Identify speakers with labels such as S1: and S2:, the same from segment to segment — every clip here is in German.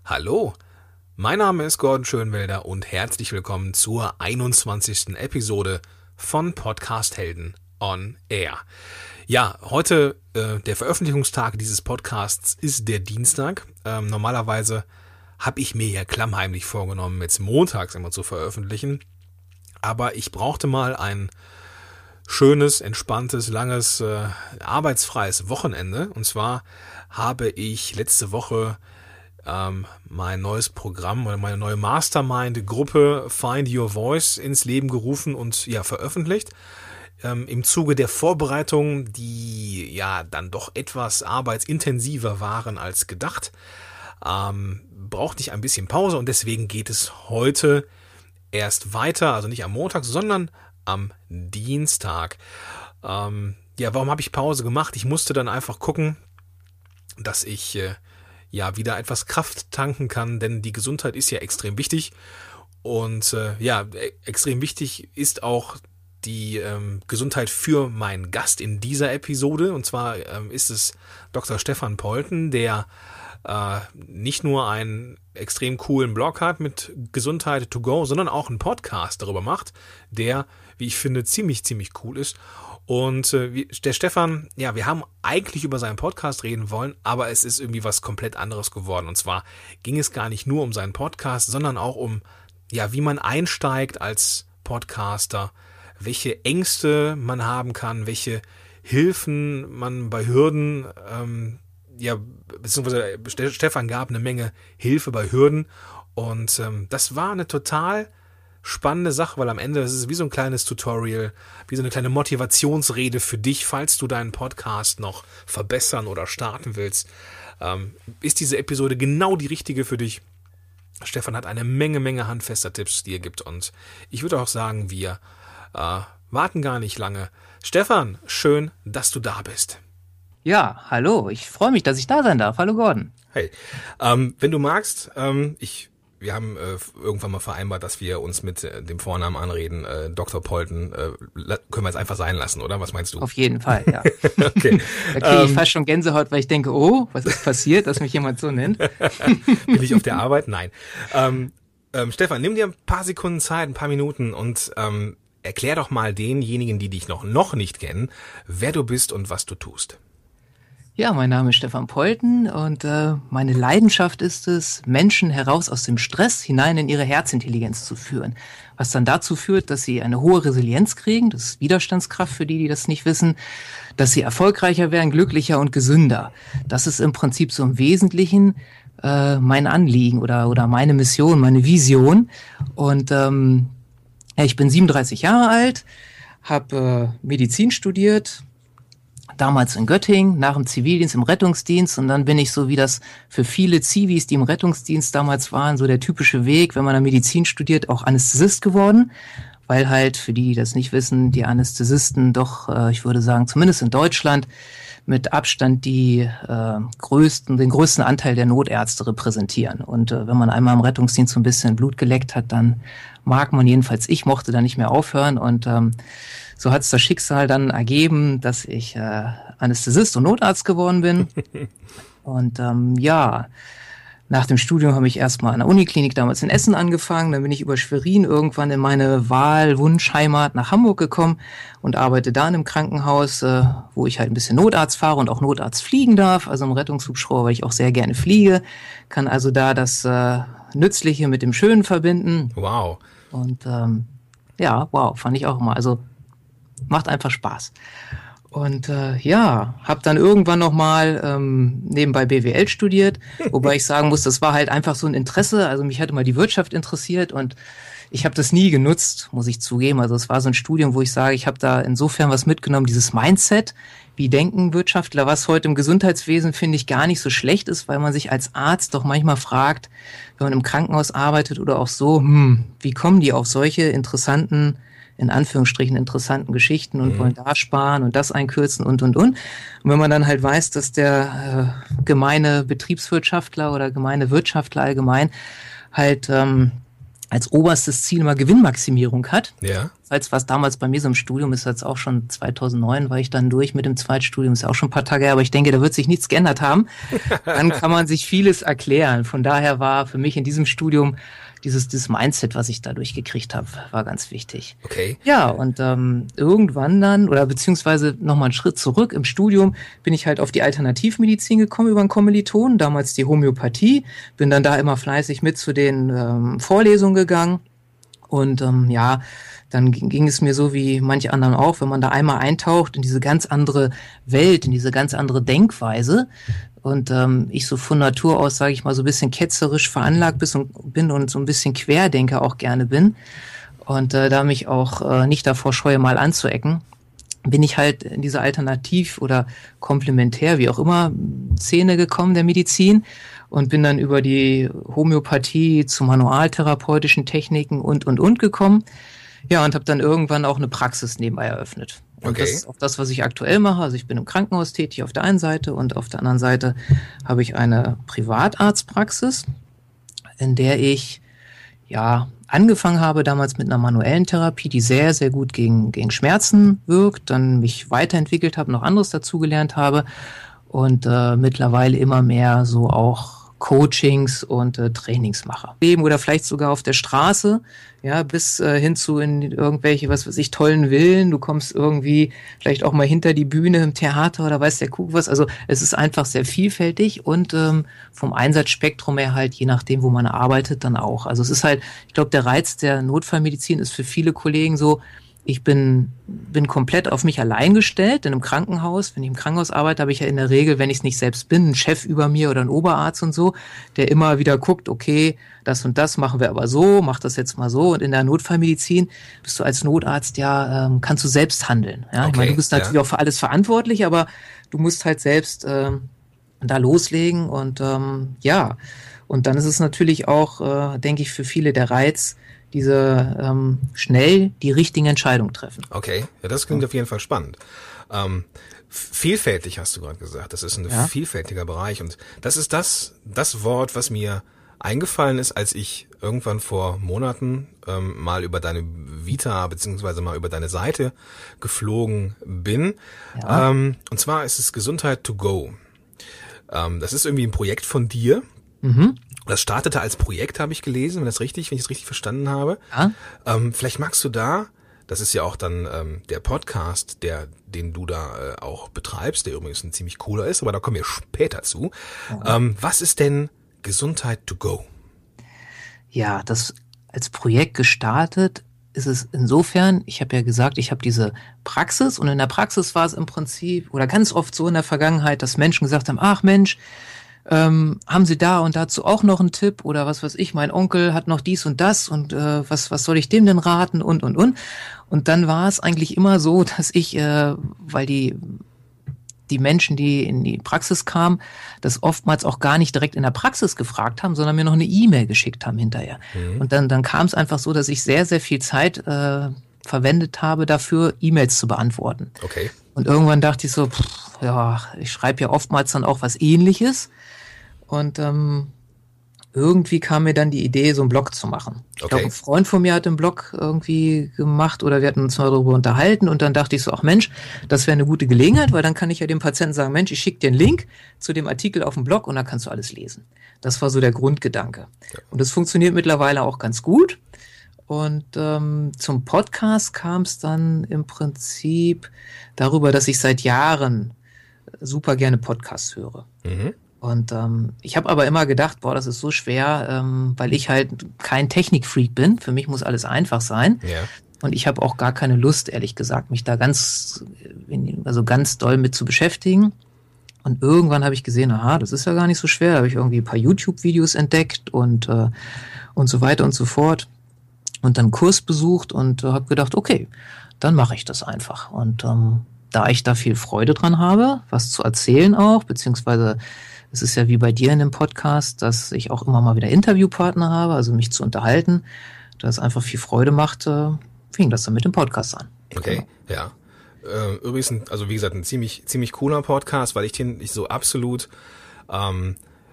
S1: Hallo, mein Name ist Gordon Schönwelder und herzlich willkommen zur 21. Episode von Podcast Helden on Air. Ja, heute, der Veröffentlichungstag dieses Podcasts ist der Dienstag. Normalerweise habe ich mir ja klammheimlich vorgenommen, jetzt montags immer zu veröffentlichen. Aber ich brauchte mal ein schönes, entspanntes, langes, arbeitsfreies Wochenende. Und zwar habe ich letzte Woche mein neues Programm oder meine neue Mastermind-Gruppe Find Your Voice ins Leben gerufen und ja veröffentlicht. Im Zuge der Vorbereitungen, die ja dann doch etwas arbeitsintensiver waren als gedacht, brauchte ich ein bisschen Pause und deswegen geht es heute erst weiter, also nicht am Montag, sondern am Dienstag. Warum habe ich Pause gemacht? Ich musste dann einfach gucken, dass ich wieder etwas Kraft tanken kann, denn die Gesundheit ist ja extrem wichtig und extrem wichtig ist auch die Gesundheit für meinen Gast in dieser Episode, und zwar ist es Dr. Stefan Polten, der nicht nur einen extrem coolen Blog hat mit Gesundheit to go, sondern auch einen Podcast darüber macht, der, wie ich finde, ziemlich cool ist. Und der Stefan, ja, wir haben eigentlich über seinen Podcast reden wollen, aber es ist irgendwie was komplett anderes geworden. Und zwar ging es gar nicht nur um seinen Podcast, sondern auch um, ja, wie man einsteigt als Podcaster, welche Ängste man haben kann, welche Hilfen man bei Hürden, beziehungsweise Stefan gab eine Menge Hilfe bei Hürden. Und das war eine total spannende Sache, weil am Ende das ist wie so ein kleines Tutorial, wie so eine kleine Motivationsrede für dich, falls du deinen Podcast noch verbessern oder starten willst. Ist diese Episode genau die richtige für dich? Stefan hat eine Menge handfester Tipps, die er gibt, und ich würde auch sagen, wir warten gar nicht lange. Stefan, schön, dass du da bist.
S2: Ja, hallo, ich freue mich, dass ich da sein darf. Hallo Gordon.
S1: Hey, wenn du magst, wir haben irgendwann mal vereinbart, dass wir uns mit dem Vornamen anreden. Dr. Polten können wir jetzt einfach sein lassen, oder? Was meinst du?
S2: Auf jeden Fall, ja.
S1: Okay.
S2: Da kriege ich fast schon Gänsehaut, weil ich denke, oh, was ist passiert, dass mich jemand so nennt?
S1: Bin ich auf der Arbeit? Nein. Stefan, nimm dir ein paar Sekunden Zeit, ein paar Minuten und erklär doch mal denjenigen, die dich noch nicht kennen, wer du bist und was du tust.
S2: Ja, mein Name ist Stefan Polten und meine Leidenschaft ist es, Menschen heraus aus dem Stress hinein in ihre Herzintelligenz zu führen. Was dann dazu führt, dass sie eine hohe Resilienz kriegen, das ist Widerstandskraft für die das nicht wissen, dass sie erfolgreicher werden, glücklicher und gesünder. Das ist im Prinzip so im Wesentlichen mein Anliegen oder meine Mission, meine Vision. Und ich bin 37 Jahre alt, habe Medizin studiert, damals in Göttingen, nach dem Zivildienst im Rettungsdienst, und dann bin ich, so wie das für viele Zivis, die im Rettungsdienst damals waren, so der typische Weg, wenn man da Medizin studiert, auch Anästhesist geworden, weil halt, für die das nicht wissen, die Anästhesisten doch, ich würde sagen, zumindest in Deutschland, mit Abstand den größten Anteil der Notärzte repräsentieren. Und wenn man einmal im Rettungsdienst so ein bisschen Blut geleckt hat, dann ich mochte da nicht mehr aufhören, und so hat es das Schicksal dann ergeben, dass ich Anästhesist und Notarzt geworden bin. Und nach dem Studium habe ich erstmal an der Uniklinik damals in Essen angefangen. Dann bin ich über Schwerin irgendwann in meine Wahlwunschheimat nach Hamburg gekommen und arbeite da in einem Krankenhaus, wo ich halt ein bisschen Notarzt fahre und auch Notarzt fliegen darf, also im Rettungshubschrauber, weil ich auch sehr gerne fliege. Kann also da das Nützliche mit dem Schönen verbinden.
S1: Wow.
S2: Und fand ich auch immer. Also macht einfach Spaß. Und habe dann irgendwann nochmal nebenbei BWL studiert, wobei ich sagen muss, das war halt einfach so ein Interesse. Also mich hat immer die Wirtschaft interessiert und ich habe das nie genutzt, muss ich zugeben. Also es war so ein Studium, wo ich sage, ich habe da insofern was mitgenommen, dieses Mindset, wie denken Wirtschaftler, was heute im Gesundheitswesen, finde ich, gar nicht so schlecht ist, weil man sich als Arzt doch manchmal fragt, wenn man im Krankenhaus arbeitet oder auch so, wie kommen die auf solche interessanten, in Anführungsstrichen interessanten Geschichten und wollen da sparen und das einkürzen und. Und wenn man dann halt weiß, dass der gemeine Betriebswirtschaftler oder gemeine Wirtschaftler allgemein halt als oberstes Ziel immer Gewinnmaximierung hat.
S1: Ja.
S2: Als was damals bei mir so im Studium ist, jetzt auch schon 2009 war ich dann durch mit dem Zweitstudium, ist ja auch schon ein paar Tage her, aber ich denke, da wird sich nichts geändert haben. Dann kann man sich vieles erklären. Von daher war für mich in diesem Studium dieses Mindset, was ich dadurch gekriegt habe, war ganz wichtig.
S1: Okay.
S2: Ja, und irgendwann dann, oder beziehungsweise nochmal einen Schritt zurück, im Studium bin ich halt auf die Alternativmedizin gekommen über einen Kommiliton, damals die Homöopathie, bin dann da immer fleißig mit zu den Vorlesungen gegangen und ja, dann ging es mir so wie manche anderen auch, wenn man da einmal eintaucht in diese ganz andere Welt, in diese ganz andere Denkweise und ich so von Natur aus, sage ich mal, so ein bisschen ketzerisch veranlagt bin und so ein bisschen Querdenker auch gerne bin und da mich auch nicht davor scheue, mal anzuecken, bin ich halt in diese Alternativ- oder Komplementär, wie auch immer, Szene gekommen der Medizin und bin dann über die Homöopathie zu manualtherapeutischen Techniken und gekommen. Ja, und habe dann irgendwann auch eine Praxis nebenbei eröffnet. Und
S1: Okay.
S2: das ist auch das, was ich aktuell mache. Also ich bin im Krankenhaus tätig auf der einen Seite und auf der anderen Seite habe ich eine Privatarztpraxis, in der ich ja angefangen habe damals mit einer manuellen Therapie, die sehr, sehr gut gegen Schmerzen wirkt, dann mich weiterentwickelt habe, noch anderes dazugelernt habe und mittlerweile immer mehr so auch Coachings und Trainings mache. Leben oder vielleicht sogar auf der Straße, ja, bis hin zu in irgendwelche, was weiß ich, tollen Villen. Du kommst irgendwie vielleicht auch mal hinter die Bühne im Theater oder weiß der Kuckuck was. Also es ist einfach sehr vielfältig und vom Einsatzspektrum her halt, je nachdem, wo man arbeitet, dann auch. Also es ist halt, ich glaube, der Reiz der Notfallmedizin ist für viele Kollegen so, ich bin komplett auf mich allein gestellt, denn im Krankenhaus, wenn ich im Krankenhaus arbeite, habe ich ja in der Regel, wenn ich es nicht selbst bin, einen Chef über mir oder einen Oberarzt und so, der immer wieder guckt, okay, das und das machen wir aber so, mach das jetzt mal so. Und in der Notfallmedizin bist du als Notarzt ja, kannst du selbst handeln. Ja?
S1: Okay,
S2: Ich meine, du bist natürlich auch für alles verantwortlich, aber du musst halt selbst da loslegen und ja. Und dann ist es natürlich auch, denke ich, für viele der Reiz, diese schnell die richtigen Entscheidungen treffen.
S1: Okay, ja, das klingt auf jeden Fall spannend. Vielfältig hast du gerade gesagt. Das ist ein vielfältiger Bereich und das ist das Wort, was mir eingefallen ist, als ich irgendwann vor Monaten mal über deine Vita beziehungsweise mal über deine Seite geflogen bin.
S2: Ja.
S1: Und zwar ist es Gesundheit to go. Das ist irgendwie ein Projekt von dir.
S2: Mhm.
S1: Das startete als Projekt, habe ich gelesen, wenn ich es richtig verstanden habe.
S2: Ja.
S1: Vielleicht magst du da, das ist ja auch dann der Podcast, den du da auch betreibst, der übrigens ein ziemlich cooler ist, aber da kommen wir später zu.
S2: Ja.
S1: Was ist denn Gesundheit to go?
S2: Ja, das als Projekt gestartet ist es insofern, ich habe ja gesagt, ich habe diese Praxis und in der Praxis war es im Prinzip oder ganz oft so in der Vergangenheit, dass Menschen gesagt haben, ach Mensch, haben Sie da und dazu auch noch einen Tipp oder was weiß ich, mein Onkel hat noch dies und das und was soll ich dem denn raten und. Und dann war es eigentlich immer so, dass ich, weil die Menschen, die in die Praxis kamen, das oftmals auch gar nicht direkt in der Praxis gefragt haben, sondern mir noch eine E-Mail geschickt haben hinterher. Mhm. Und dann kam es einfach so, dass ich sehr, sehr viel Zeit verwendet habe dafür, E-Mails zu beantworten.
S1: Okay.
S2: Und irgendwann dachte ich so, ja, ich schreibe ja oftmals dann auch was Ähnliches. Und irgendwie kam mir dann die Idee, so einen Blog zu machen. Ich glaube, ein Freund von mir hat einen Blog irgendwie gemacht oder wir hatten uns mal darüber unterhalten und dann dachte ich so, ach Mensch, das wäre eine gute Gelegenheit, weil dann kann ich ja dem Patienten sagen, Mensch, ich schicke dir einen Link zu dem Artikel auf dem Blog und dann kannst du alles lesen. Das war so der Grundgedanke. Ja. Und das funktioniert mittlerweile auch ganz gut. Und zum Podcast kam es dann im Prinzip darüber, dass ich seit Jahren super gerne Podcasts höre. Mhm. Und ich habe aber immer gedacht, boah, das ist so schwer, weil ich halt kein Technikfreak bin. Für mich muss alles einfach sein.
S1: Ja.
S2: Und ich habe auch gar keine Lust, ehrlich gesagt, mich da ganz doll mit zu beschäftigen. Und irgendwann habe ich gesehen, aha, das ist ja gar nicht so schwer. Da habe ich irgendwie ein paar YouTube-Videos entdeckt und so weiter und so fort. Und dann einen Kurs besucht und habe gedacht, okay, dann mache ich das einfach. Und da ich da viel Freude dran habe, was zu erzählen auch, beziehungsweise es ist ja wie bei dir in dem Podcast, dass ich auch immer mal wieder Interviewpartner habe, also mich zu unterhalten, da es einfach viel Freude macht, fing das dann mit dem Podcast an.
S1: Okay, ja. Übrigens, also wie gesagt, ein ziemlich cooler Podcast, weil ich den so absolut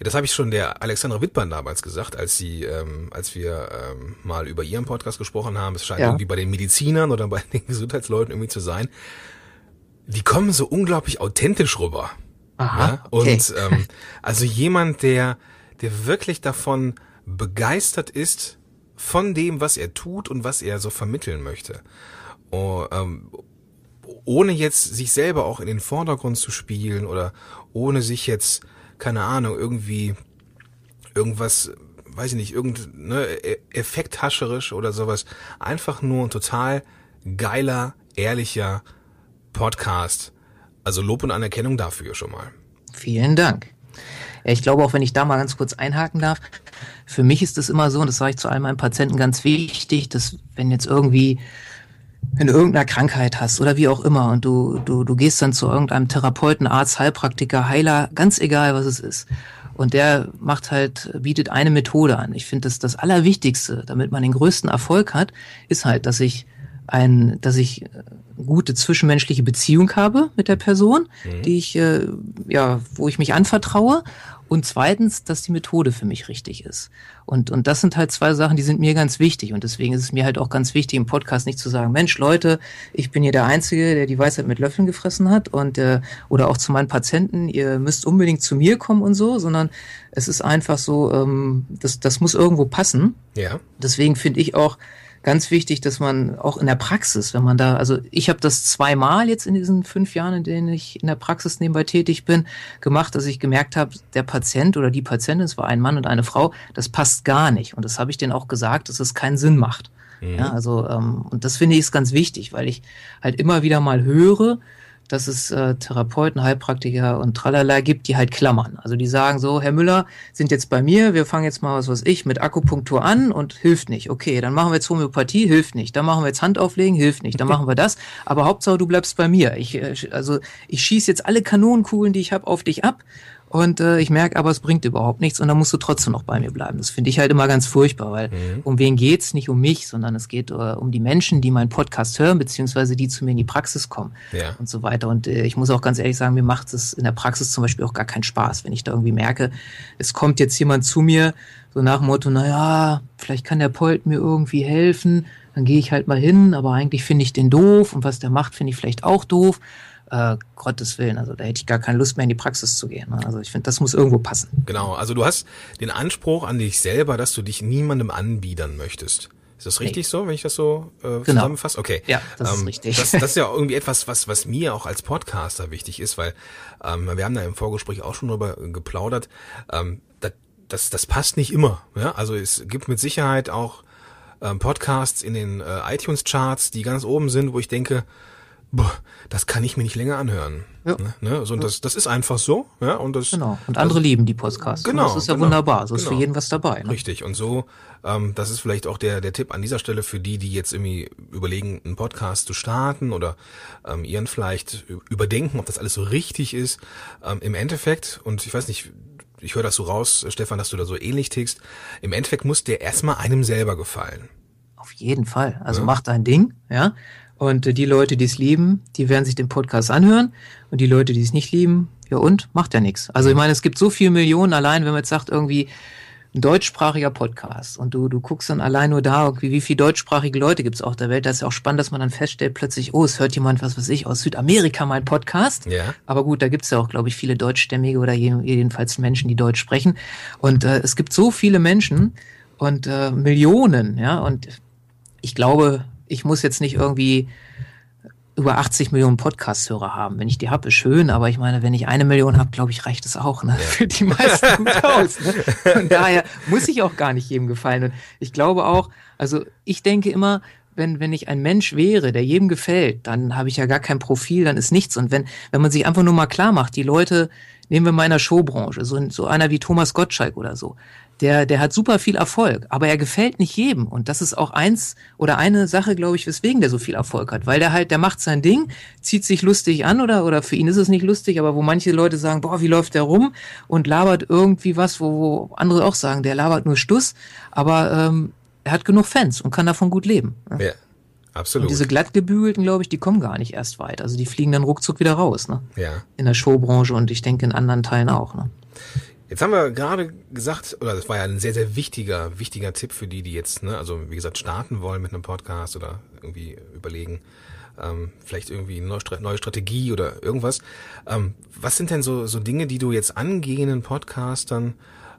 S1: Das habe ich schon der Alexandra Wittmann damals gesagt, als wir mal über ihren Podcast gesprochen haben. Es scheint irgendwie bei den Medizinern oder bei den Gesundheitsleuten irgendwie zu sein. Die kommen so unglaublich authentisch rüber.
S2: Aha,
S1: ja? Und also jemand, der wirklich davon begeistert ist, von dem, was er tut und was er so vermitteln möchte. Ohne jetzt sich selber auch in den Vordergrund zu spielen oder ohne sich jetzt, keine Ahnung, irgendwie irgendwas, weiß ich nicht, effekthascherisch oder sowas. Einfach nur ein total geiler, ehrlicher Podcast. Also Lob und Anerkennung dafür schon mal.
S2: Vielen Dank. Ja, ich glaube auch, wenn ich da mal ganz kurz einhaken darf, für mich ist es immer so, und das sage ich zu all meinen Patienten ganz wichtig, dass wenn du irgendeine Krankheit hast oder wie auch immer und du gehst dann zu irgendeinem Therapeuten, Arzt, Heilpraktiker, Heiler, ganz egal, was es ist. Und der bietet eine Methode an. Ich finde, das Allerwichtigste, damit man den größten Erfolg hat, ist halt, dass ich gute zwischenmenschliche Beziehung habe mit der Person, wo ich mich anvertraue. Und zweitens, dass die Methode für mich richtig ist. Und das sind halt zwei Sachen, die sind mir ganz wichtig. Und deswegen ist es mir halt auch ganz wichtig, im Podcast nicht zu sagen, Mensch, Leute, ich bin hier der Einzige, der die Weisheit mit Löffeln gefressen hat. Oder auch zu meinen Patienten, ihr müsst unbedingt zu mir kommen und so, sondern es ist einfach so, das muss irgendwo passen.
S1: Ja.
S2: Deswegen finde ich auch ganz wichtig, dass man auch in der Praxis, wenn man da, also ich habe das 2-mal jetzt in diesen 5 Jahren, in denen ich in der Praxis nebenbei tätig bin, gemacht, dass ich gemerkt habe, der Patient oder die Patientin, es war ein Mann und eine Frau, das passt gar nicht. Und das habe ich denen auch gesagt, dass es keinen Sinn macht. Mhm. Ja, also und das finde ich ist ganz wichtig, weil ich halt immer wieder mal höre, dass es Therapeuten, Heilpraktiker und tralala gibt, die halt klammern. Also die sagen so, Herr Müller, sind jetzt bei mir, wir fangen jetzt mal, mit Akupunktur an und hilft nicht. Okay, dann machen wir jetzt Homöopathie, hilft nicht. Dann machen wir jetzt Handauflegen, hilft nicht. Dann machen wir das. Aber Hauptsache, du bleibst bei mir. Ich schieße jetzt alle Kanonenkugeln, die ich habe, auf dich ab. Und ich merke aber, es bringt überhaupt nichts und dann musst du trotzdem noch bei mir bleiben. Das finde ich halt immer ganz furchtbar, weil um wen geht's? Nicht um mich, sondern es geht um die Menschen, die meinen Podcast hören, beziehungsweise die zu mir in die Praxis kommen und so weiter. Und ich muss auch ganz ehrlich sagen, mir macht es in der Praxis zum Beispiel auch gar keinen Spaß, wenn ich da irgendwie merke, es kommt jetzt jemand zu mir, so nach dem Motto, naja, vielleicht kann der Polt mir irgendwie helfen, dann gehe ich halt mal hin, aber eigentlich finde ich den doof und was der macht, finde ich vielleicht auch doof. Gottes Willen, also da hätte ich gar keine Lust mehr in die Praxis zu gehen. Ne? Also ich finde, das muss irgendwo passen.
S1: Genau, also du hast den Anspruch an dich selber, dass du dich niemandem anbiedern möchtest. Ist das richtig so, wenn ich das so zusammenfasse? Okay.
S2: Ja, das ist richtig.
S1: Das ist ja irgendwie etwas, was mir auch als Podcaster wichtig ist, weil wir haben da im Vorgespräch auch schon drüber geplaudert. Das passt nicht immer. Ja? Also es gibt mit Sicherheit auch Podcasts in den iTunes-Charts, die ganz oben sind, wo ich denke, das kann ich mir nicht länger anhören. Ja. Ne? So, und das ist einfach so. Ja? Und
S2: genau. Und andere lieben die Podcasts.
S1: Genau.
S2: Das ist ja wunderbar. So ist für jeden was dabei. Ne?
S1: Richtig. Und so, das ist vielleicht auch der Tipp an dieser Stelle für die jetzt irgendwie überlegen, einen Podcast zu starten oder ihren vielleicht überdenken, ob das alles so richtig ist. Im Endeffekt, und ich weiß nicht, ich höre das so raus, Stefan, dass du da so ähnlich tickst, im Endeffekt muss der erstmal einem selber gefallen.
S2: Auf jeden Fall. Also mach dein Ding, ja. Und die Leute, die es lieben, die werden sich den Podcast anhören. Und die Leute, die es nicht lieben, ja und? Macht ja nichts. Also ich meine, es gibt so viele Millionen allein, wenn man jetzt sagt, irgendwie ein deutschsprachiger Podcast. Und du guckst dann allein nur da, irgendwie, wie viele deutschsprachige Leute gibt es auf der Welt. Das ist ja auch spannend, dass man dann feststellt, plötzlich, es hört jemand, was weiß ich, aus Südamerika mein Podcast.
S1: Ja.
S2: Aber gut, da gibt es ja auch, glaube ich, viele Deutschstämmige oder jedenfalls Menschen, die Deutsch sprechen. Und es gibt so viele Menschen und Millionen, ja. Und ich glaube, ich muss jetzt nicht irgendwie über 80 Millionen Podcast-Hörer haben. Wenn ich die habe, ist schön, aber ich meine, wenn ich 1 Million habe, glaube ich, reicht es auch. Ne? Ja. Für die meisten gut aus. Ne? Von daher muss ich auch gar nicht jedem gefallen. Und ich glaube auch, also ich denke immer, wenn ich ein Mensch wäre, der jedem gefällt, dann habe ich ja gar kein Profil, dann ist nichts. Und wenn man sich einfach nur mal klar macht, die Leute, nehmen wir mal in der Showbranche, so einer wie Thomas Gottschalk oder so, der hat super viel Erfolg, aber er gefällt nicht jedem. Und das ist auch eine Sache, glaube ich, weswegen der so viel Erfolg hat. Weil der macht sein Ding, zieht sich lustig an oder für ihn ist es nicht lustig, aber wo manche Leute sagen, wie läuft der rum und labert irgendwie was, wo andere auch sagen, der labert nur Stuss, aber er hat genug Fans und kann davon gut leben. Ne?
S1: Ja, absolut.
S2: Und diese glattgebügelten, glaube ich, die kommen gar nicht erst weit. Also die fliegen dann ruckzuck wieder raus, ne?
S1: Ja.
S2: In der Showbranche und ich denke in anderen Teilen auch, ne?
S1: Jetzt haben wir gerade gesagt, oder das war ja ein sehr, sehr wichtiger Tipp für die jetzt, ne, also wie gesagt, starten wollen mit einem Podcast oder irgendwie überlegen, vielleicht irgendwie eine neue Strategie oder irgendwas. Was sind denn so Dinge, die du jetzt angehenden Podcastern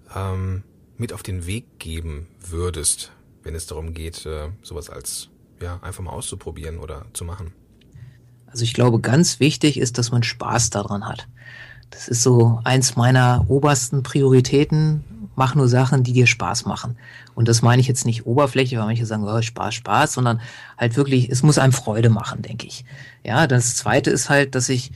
S1: mit auf den Weg geben würdest, wenn es darum geht, sowas als einfach mal auszuprobieren oder zu machen?
S2: Also ich glaube, ganz wichtig ist, dass man Spaß daran hat. Das ist so eins meiner obersten Prioritäten. Mach nur Sachen, die dir Spaß machen. Und das meine ich jetzt nicht oberflächlich, weil manche sagen, oh, Spaß, sondern halt wirklich, es muss einem Freude machen, denke ich. Ja, das Zweite ist halt, dass ich,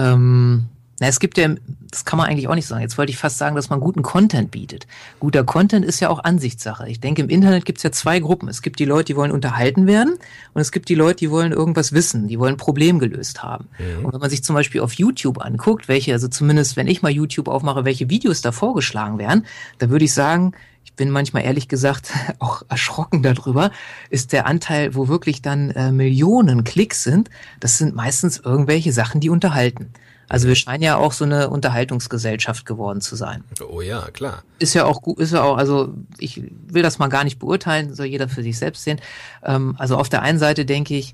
S2: es gibt ja, das kann man eigentlich auch nicht sagen. Jetzt wollte ich fast sagen, dass man guten Content bietet. Guter Content ist ja auch Ansichtssache. Ich denke, im Internet gibt es ja zwei Gruppen. Es gibt die Leute, die wollen unterhalten werden und es gibt die Leute, die wollen irgendwas wissen, die wollen ein Problem gelöst haben. Mhm. Und wenn man sich zum Beispiel auf YouTube anguckt, also zumindest wenn ich mal YouTube aufmache, welche Videos da vorgeschlagen werden, da würde ich sagen, ich bin manchmal ehrlich gesagt auch erschrocken darüber, ist der Anteil, wo wirklich dann Millionen Klicks sind, das sind meistens irgendwelche Sachen, die unterhalten. Also wir scheinen ja auch so eine Unterhaltungsgesellschaft geworden zu sein.
S1: Oh ja, klar.
S2: Ist ja auch, also ich will das mal gar nicht beurteilen, soll jeder für sich selbst sehen. Also auf der einen Seite denke ich,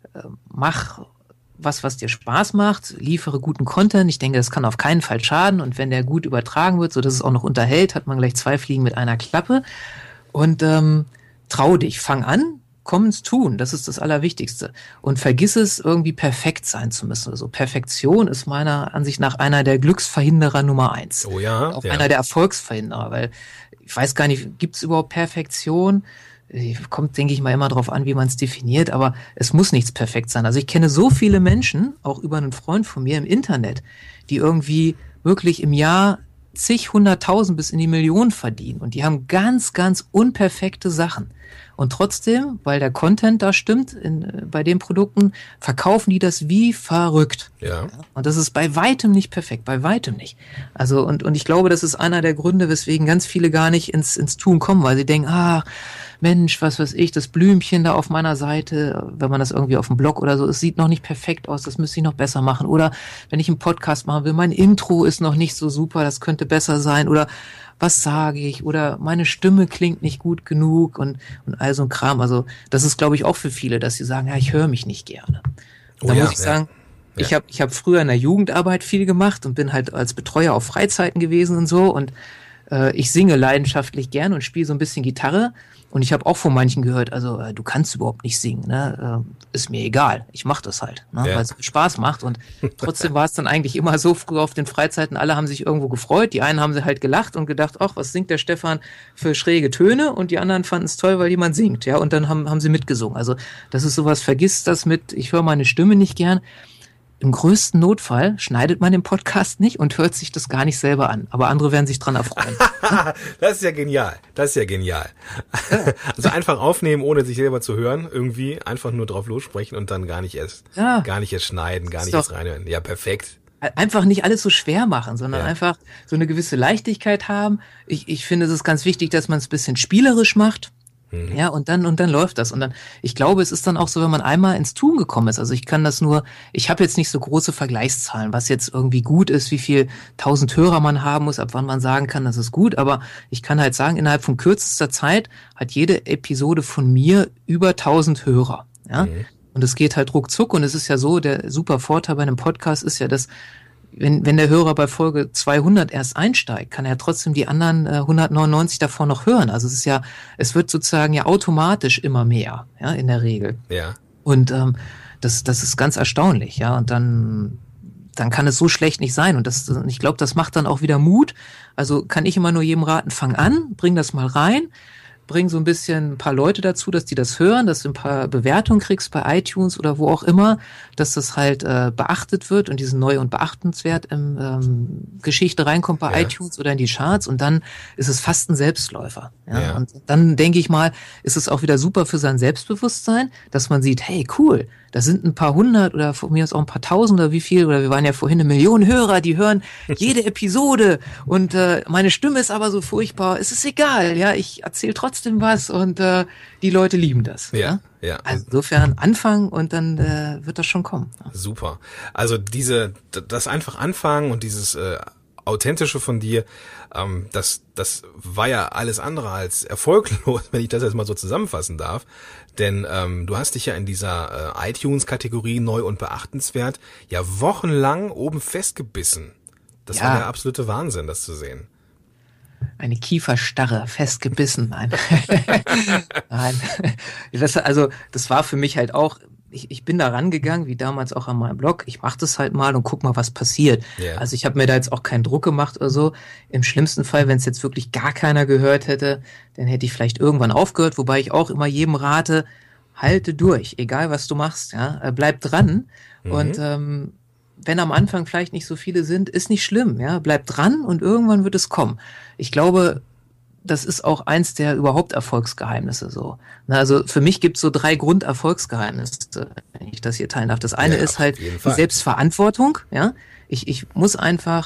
S2: mach was dir Spaß macht, liefere guten Content. Ich denke, das kann auf keinen Fall schaden. Und wenn der gut übertragen wird, so dass es auch noch unterhält, hat man gleich 2 Fliegen mit einer Klappe. Und trau dich, fang an. Komm ins Tun, das ist das Allerwichtigste. Und vergiss es, irgendwie perfekt sein zu müssen. Also Perfektion ist meiner Ansicht nach einer der Glücksverhinderer Nummer 1.
S1: Oh ja.
S2: Auch einer der Erfolgsverhinderer, weil ich weiß gar nicht, gibt es überhaupt Perfektion? Kommt, denke ich mal, immer drauf an, wie man es definiert, aber es muss nichts perfekt sein. Also ich kenne so viele Menschen, auch über einen Freund von mir im Internet, die irgendwie wirklich im Jahr zig, 100.000 bis in die Millionen verdienen. Und die haben ganz, ganz unperfekte Sachen. Und trotzdem, weil der Content da stimmt, bei den Produkten, verkaufen die das wie verrückt.
S1: Ja.
S2: Und das ist bei weitem nicht perfekt, bei weitem nicht. Also, und ich glaube, das ist einer der Gründe, weswegen ganz viele gar nicht ins Tun kommen, weil sie denken, Mensch, was weiß ich, das Blümchen da auf meiner Seite, wenn man das irgendwie auf dem Blog oder so, es sieht noch nicht perfekt aus, das müsste ich noch besser machen. Oder wenn ich einen Podcast machen will, mein Intro ist noch nicht so super, das könnte besser sein. Oder was sage ich? Oder meine Stimme klingt nicht gut genug und all so ein Kram. Also das ist, glaube ich, auch für viele, dass sie sagen, ich höre mich nicht gerne. Da muss ich sagen, ich hab früher in der Jugendarbeit viel gemacht und bin halt als Betreuer auf Freizeiten gewesen und so. Und ich singe leidenschaftlich gern und spiele so ein bisschen Gitarre. Und ich habe auch von manchen gehört, also du kannst überhaupt nicht singen, ne? Ist mir egal, ich mache das halt, ne? Weil es Spaß macht. Und trotzdem war es dann eigentlich immer so, früher auf den Freizeiten, alle haben sich irgendwo gefreut, die einen haben sie halt gelacht und gedacht, ach, was singt der Stefan für schräge Töne, und die anderen fanden es toll, weil jemand singt, ja, und dann haben sie mitgesungen. Also das ist sowas, vergiss das mit, ich höre meine Stimme nicht gern. Im größten Notfall schneidet man den Podcast nicht und hört sich das gar nicht selber an. Aber andere werden sich dran erfreuen.
S1: Das ist ja genial. Also einfach aufnehmen, ohne sich selber zu hören. Irgendwie einfach nur drauf lossprechen und dann gar nicht erst schneiden, gar nicht erst reinhören. Ja, perfekt.
S2: Einfach nicht alles so schwer machen, sondern einfach so eine gewisse Leichtigkeit haben. Ich finde, es ist ganz wichtig, dass man es ein bisschen spielerisch macht. Ja, und dann läuft das. Und dann, ich glaube, es ist dann auch so, wenn man einmal ins Tun gekommen ist. Also ich habe jetzt nicht so große Vergleichszahlen, was jetzt irgendwie gut ist, wie viel 1000 Hörer man haben muss, ab wann man sagen kann, das ist gut. Aber ich kann halt sagen, innerhalb von kürzester Zeit hat jede Episode von mir über 1000 Hörer. Ja, und es geht halt ruckzuck. Und es ist ja so, der super Vorteil bei einem Podcast ist ja, dass wenn der Hörer bei Folge 200 erst einsteigt, kann er trotzdem die anderen 199 davor noch hören. Also es wird sozusagen ja automatisch immer mehr, ja, in der Regel.
S1: Ja.
S2: Und das ist ganz erstaunlich, ja. Und dann kann es so schlecht nicht sein. Und ich glaube, das macht dann auch wieder Mut. Also kann ich immer nur jedem raten, fang an, bring das mal rein. Bring so ein paar Leute dazu, dass die das hören, dass du ein paar Bewertungen kriegst bei iTunes oder wo auch immer, dass das halt beachtet wird und diese neu und beachtenswert Geschichte reinkommt bei iTunes oder in die Charts, und dann ist es fast ein Selbstläufer. Ja? Und dann denke ich mal, ist es auch wieder super für sein Selbstbewusstsein, dass man sieht, hey, cool, da sind ein paar hundert oder von mir aus auch ein paar tausend oder wie viel, oder wir waren ja vorhin 1 Million Hörer, die hören jede Episode, und meine Stimme ist aber so furchtbar, es ist egal, ja, ich erzähle trotzdem was, und die Leute lieben das.
S1: Ja.
S2: Also insofern anfangen, und dann wird das schon kommen.
S1: Super. Also das einfach anfangen und dieses Authentische von dir, das war ja alles andere als erfolglos, wenn ich das jetzt mal so zusammenfassen darf. Denn du hast dich ja in dieser iTunes-Kategorie neu und beachtenswert ja wochenlang oben festgebissen. Das war der absolute Wahnsinn, das zu sehen.
S2: Eine Kieferstarre, festgebissen. Nein. Nein. Das war für mich halt auch, ich bin da rangegangen, wie damals auch an meinem Blog, ich mache das halt mal und guck mal, was passiert. Yeah. Also ich habe mir da jetzt auch keinen Druck gemacht oder so. Im schlimmsten Fall, wenn es jetzt wirklich gar keiner gehört hätte, dann hätte ich vielleicht irgendwann aufgehört, wobei ich auch immer jedem rate, halte durch, egal was du machst, ja, bleib dran. Und wenn am Anfang vielleicht nicht so viele sind, ist nicht schlimm, ja, bleib dran und irgendwann wird es kommen. Ich glaube, das ist auch eins der überhaupt Erfolgsgeheimnisse so. Also für mich gibt es so 3 Grunderfolgsgeheimnisse, wenn ich das hier teilen darf. Das eine ist halt die Selbstverantwortung, ja. Ich muss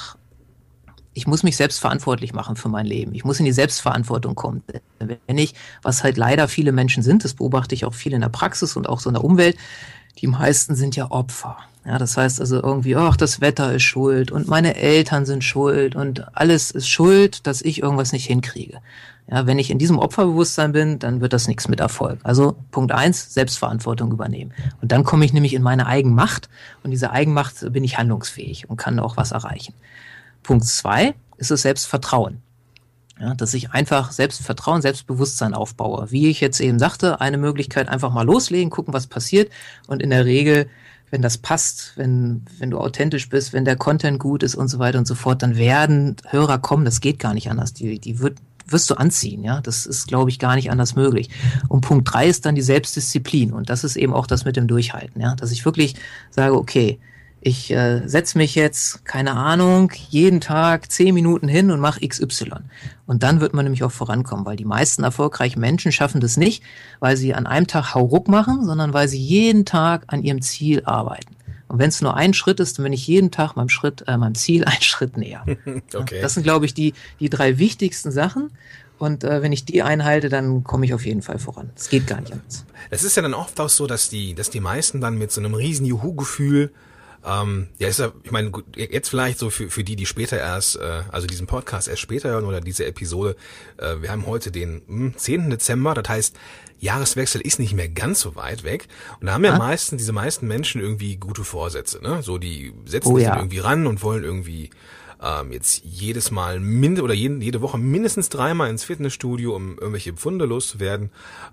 S2: mich selbst verantwortlich machen für mein Leben. Ich muss in die Selbstverantwortung kommen. Wenn ich, was halt leider viele Menschen sind, das beobachte ich auch viel in der Praxis und auch so in der Umwelt, die meisten sind ja Opfer. Ja, das heißt also irgendwie, das Wetter ist schuld und meine Eltern sind schuld und alles ist schuld, dass ich irgendwas nicht hinkriege. Ja, wenn ich in diesem Opferbewusstsein bin, dann wird das nichts mit Erfolg. Also Punkt 1, Selbstverantwortung übernehmen. Und dann komme ich nämlich in meine Eigenmacht und diese Eigenmacht bin ich handlungsfähig und kann auch was erreichen. Punkt 2 ist das Selbstvertrauen. Ja, dass ich einfach Selbstvertrauen, Selbstbewusstsein aufbaue. Wie ich jetzt eben sagte, eine Möglichkeit einfach mal loslegen, gucken, was passiert. Und in der Regel, wenn das passt, wenn du authentisch bist, wenn der Content gut ist und so weiter und so fort, dann werden Hörer kommen, das geht gar nicht anders. Die wirst du anziehen, ja. Das ist, glaube ich, gar nicht anders möglich. Und Punkt 3 ist dann die Selbstdisziplin. Und das ist eben auch das mit dem Durchhalten, ja. Dass ich wirklich sage, okay, ich setze mich jetzt, keine Ahnung, jeden Tag 10 Minuten hin und mache XY. Und dann wird man nämlich auch vorankommen, weil die meisten erfolgreichen Menschen schaffen das nicht, weil sie an einem Tag Hauruck machen, sondern weil sie jeden Tag an ihrem Ziel arbeiten. Und wenn es nur ein Schritt ist, dann bin ich jeden Tag meinem Ziel einen Schritt näher. Okay. Das sind, glaube ich, die 3 wichtigsten Sachen. Und wenn ich die einhalte, dann komme ich auf jeden Fall voran. Es geht gar nicht anders.
S1: Es ist ja dann oft auch so, dass die meisten dann mit so einem riesen Juhu-Gefühl ist ja, ich meine, gut, jetzt vielleicht so für die später erst, also diesen Podcast erst später hören oder diese Episode, wir haben heute den 10. Dezember, das heißt, Jahreswechsel ist nicht mehr ganz so weit weg und da haben ja diese meisten Menschen irgendwie gute Vorsätze, ne? So, die setzen sich irgendwie ran und wollen irgendwie jetzt jedes Mal jede Woche mindestens 3-mal ins Fitnessstudio, um irgendwelche Pfunde loszuwerden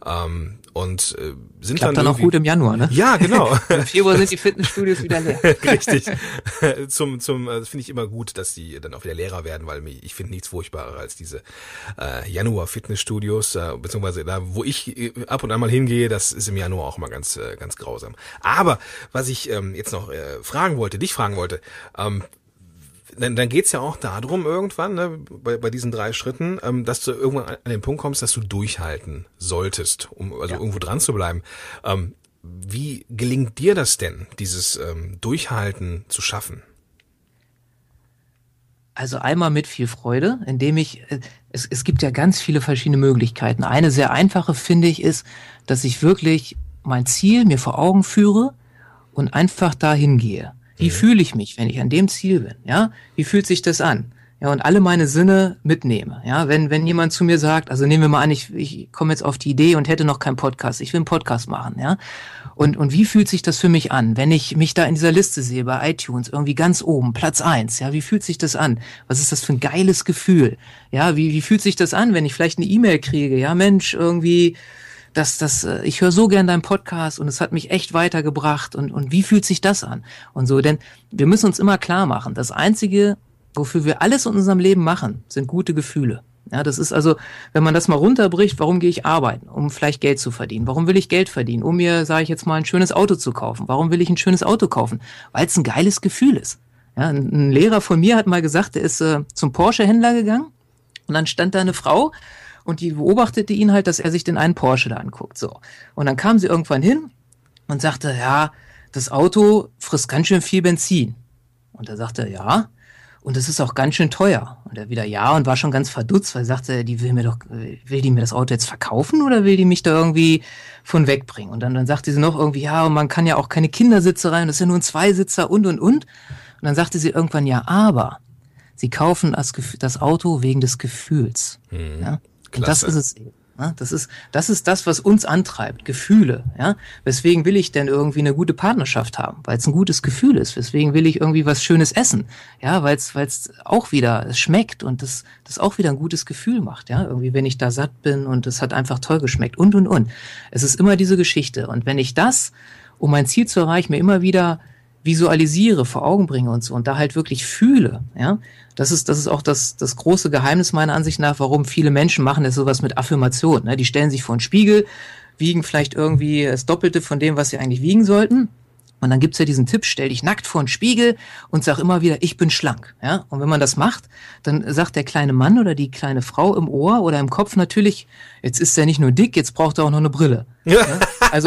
S1: sind
S2: klappt dann auch gut im Januar, ne?
S1: Ja, genau.
S2: Im Februar sind die Fitnessstudios wieder leer.
S1: Richtig. Das finde ich immer gut, dass die dann auch wieder leerer werden, weil ich finde nichts furchtbarer als diese Januar-Fitnessstudios, beziehungsweise da, wo ich ab und an mal hingehe, das ist im Januar auch immer ganz grausam. Aber was ich jetzt noch dich fragen wollte, dann geht's ja auch darum irgendwann, ne, bei diesen 3 Schritten, dass du irgendwann an den Punkt kommst, dass du durchhalten solltest, um irgendwo dran zu bleiben. Wie gelingt dir das denn, dieses Durchhalten zu schaffen?
S2: Also einmal mit viel Freude, indem es gibt ja ganz viele verschiedene Möglichkeiten. Eine sehr einfache, finde ich, ist, dass ich wirklich mein Ziel mir vor Augen führe und einfach dahin gehe. Wie fühle ich mich, wenn ich an dem Ziel bin? Ja, wie fühlt sich das an? Ja, und alle meine Sinne mitnehme. Ja, wenn jemand zu mir sagt, also nehmen wir mal an, ich komme jetzt auf die Idee und hätte noch keinen Podcast, ich will einen Podcast machen, ja. Und wie fühlt sich das für mich an, wenn ich mich da in dieser Liste sehe bei iTunes, irgendwie ganz oben, Platz 1, ja, wie fühlt sich das an? Was ist das für ein geiles Gefühl? Ja, wie fühlt sich das an, wenn ich vielleicht eine E-Mail kriege? Ja, Mensch, irgendwie, ich höre so gern deinen Podcast und es hat mich echt weitergebracht und wie fühlt sich das an? Und so, denn wir müssen uns immer klar machen, das Einzige, wofür wir alles in unserem Leben machen, sind gute Gefühle. Ja, das ist also, wenn man das mal runterbricht, warum gehe ich arbeiten? Um vielleicht Geld zu verdienen. Warum will ich Geld verdienen? Um mir, sage ich jetzt mal, ein schönes Auto zu kaufen. Warum will ich ein schönes Auto kaufen? Weil es ein geiles Gefühl ist. Ja, ein Lehrer von mir hat mal gesagt, der ist zum Porsche-Händler gegangen und dann stand da eine Frau, und die beobachtete ihn halt, dass er sich den einen Porsche da anguckt. So. Und dann kam sie irgendwann hin und sagte, ja, das Auto frisst ganz schön viel Benzin. Und er sagte, ja, und es ist auch ganz schön teuer. Und er wieder, ja, und war schon ganz verdutzt, weil er sagte, will die mir das Auto jetzt verkaufen oder will die mich da irgendwie von wegbringen? Und dann sagte sie noch irgendwie, ja, und man kann ja auch keine Kindersitze rein, das ist ja nur ein Zweisitzer und. Und dann sagte sie irgendwann, ja, aber Sie kaufen das Auto wegen des Gefühls. Ja? Und das ist es eben. Ja, das ist das, was uns antreibt, Gefühle. Ja? Weswegen will ich denn irgendwie eine gute Partnerschaft haben? Weil es ein gutes Gefühl ist. Weswegen will ich irgendwie was Schönes essen? Ja, weil es auch wieder es schmeckt und das auch wieder ein gutes Gefühl macht. Ja, irgendwie, wenn ich da satt bin und es hat einfach toll geschmeckt und. Es ist immer diese Geschichte. Und wenn ich das, um mein Ziel zu erreichen, mir immer wieder visualisiere, vor Augen bringe und so und da halt wirklich fühle, ja, das ist auch das große Geheimnis meiner Ansicht nach, warum viele Menschen machen das sowas mit Affirmation, ne? Die stellen sich vor einen Spiegel, wiegen vielleicht irgendwie das Doppelte von dem, was sie eigentlich wiegen sollten. Und dann gibt's ja diesen Tipp, stell dich nackt vor einen Spiegel und sag immer wieder, ich bin schlank. Ja? Und wenn man das macht, dann sagt der kleine Mann oder die kleine Frau im Ohr oder im Kopf natürlich, jetzt ist er nicht nur dick, jetzt braucht er auch noch eine Brille. Ja? Also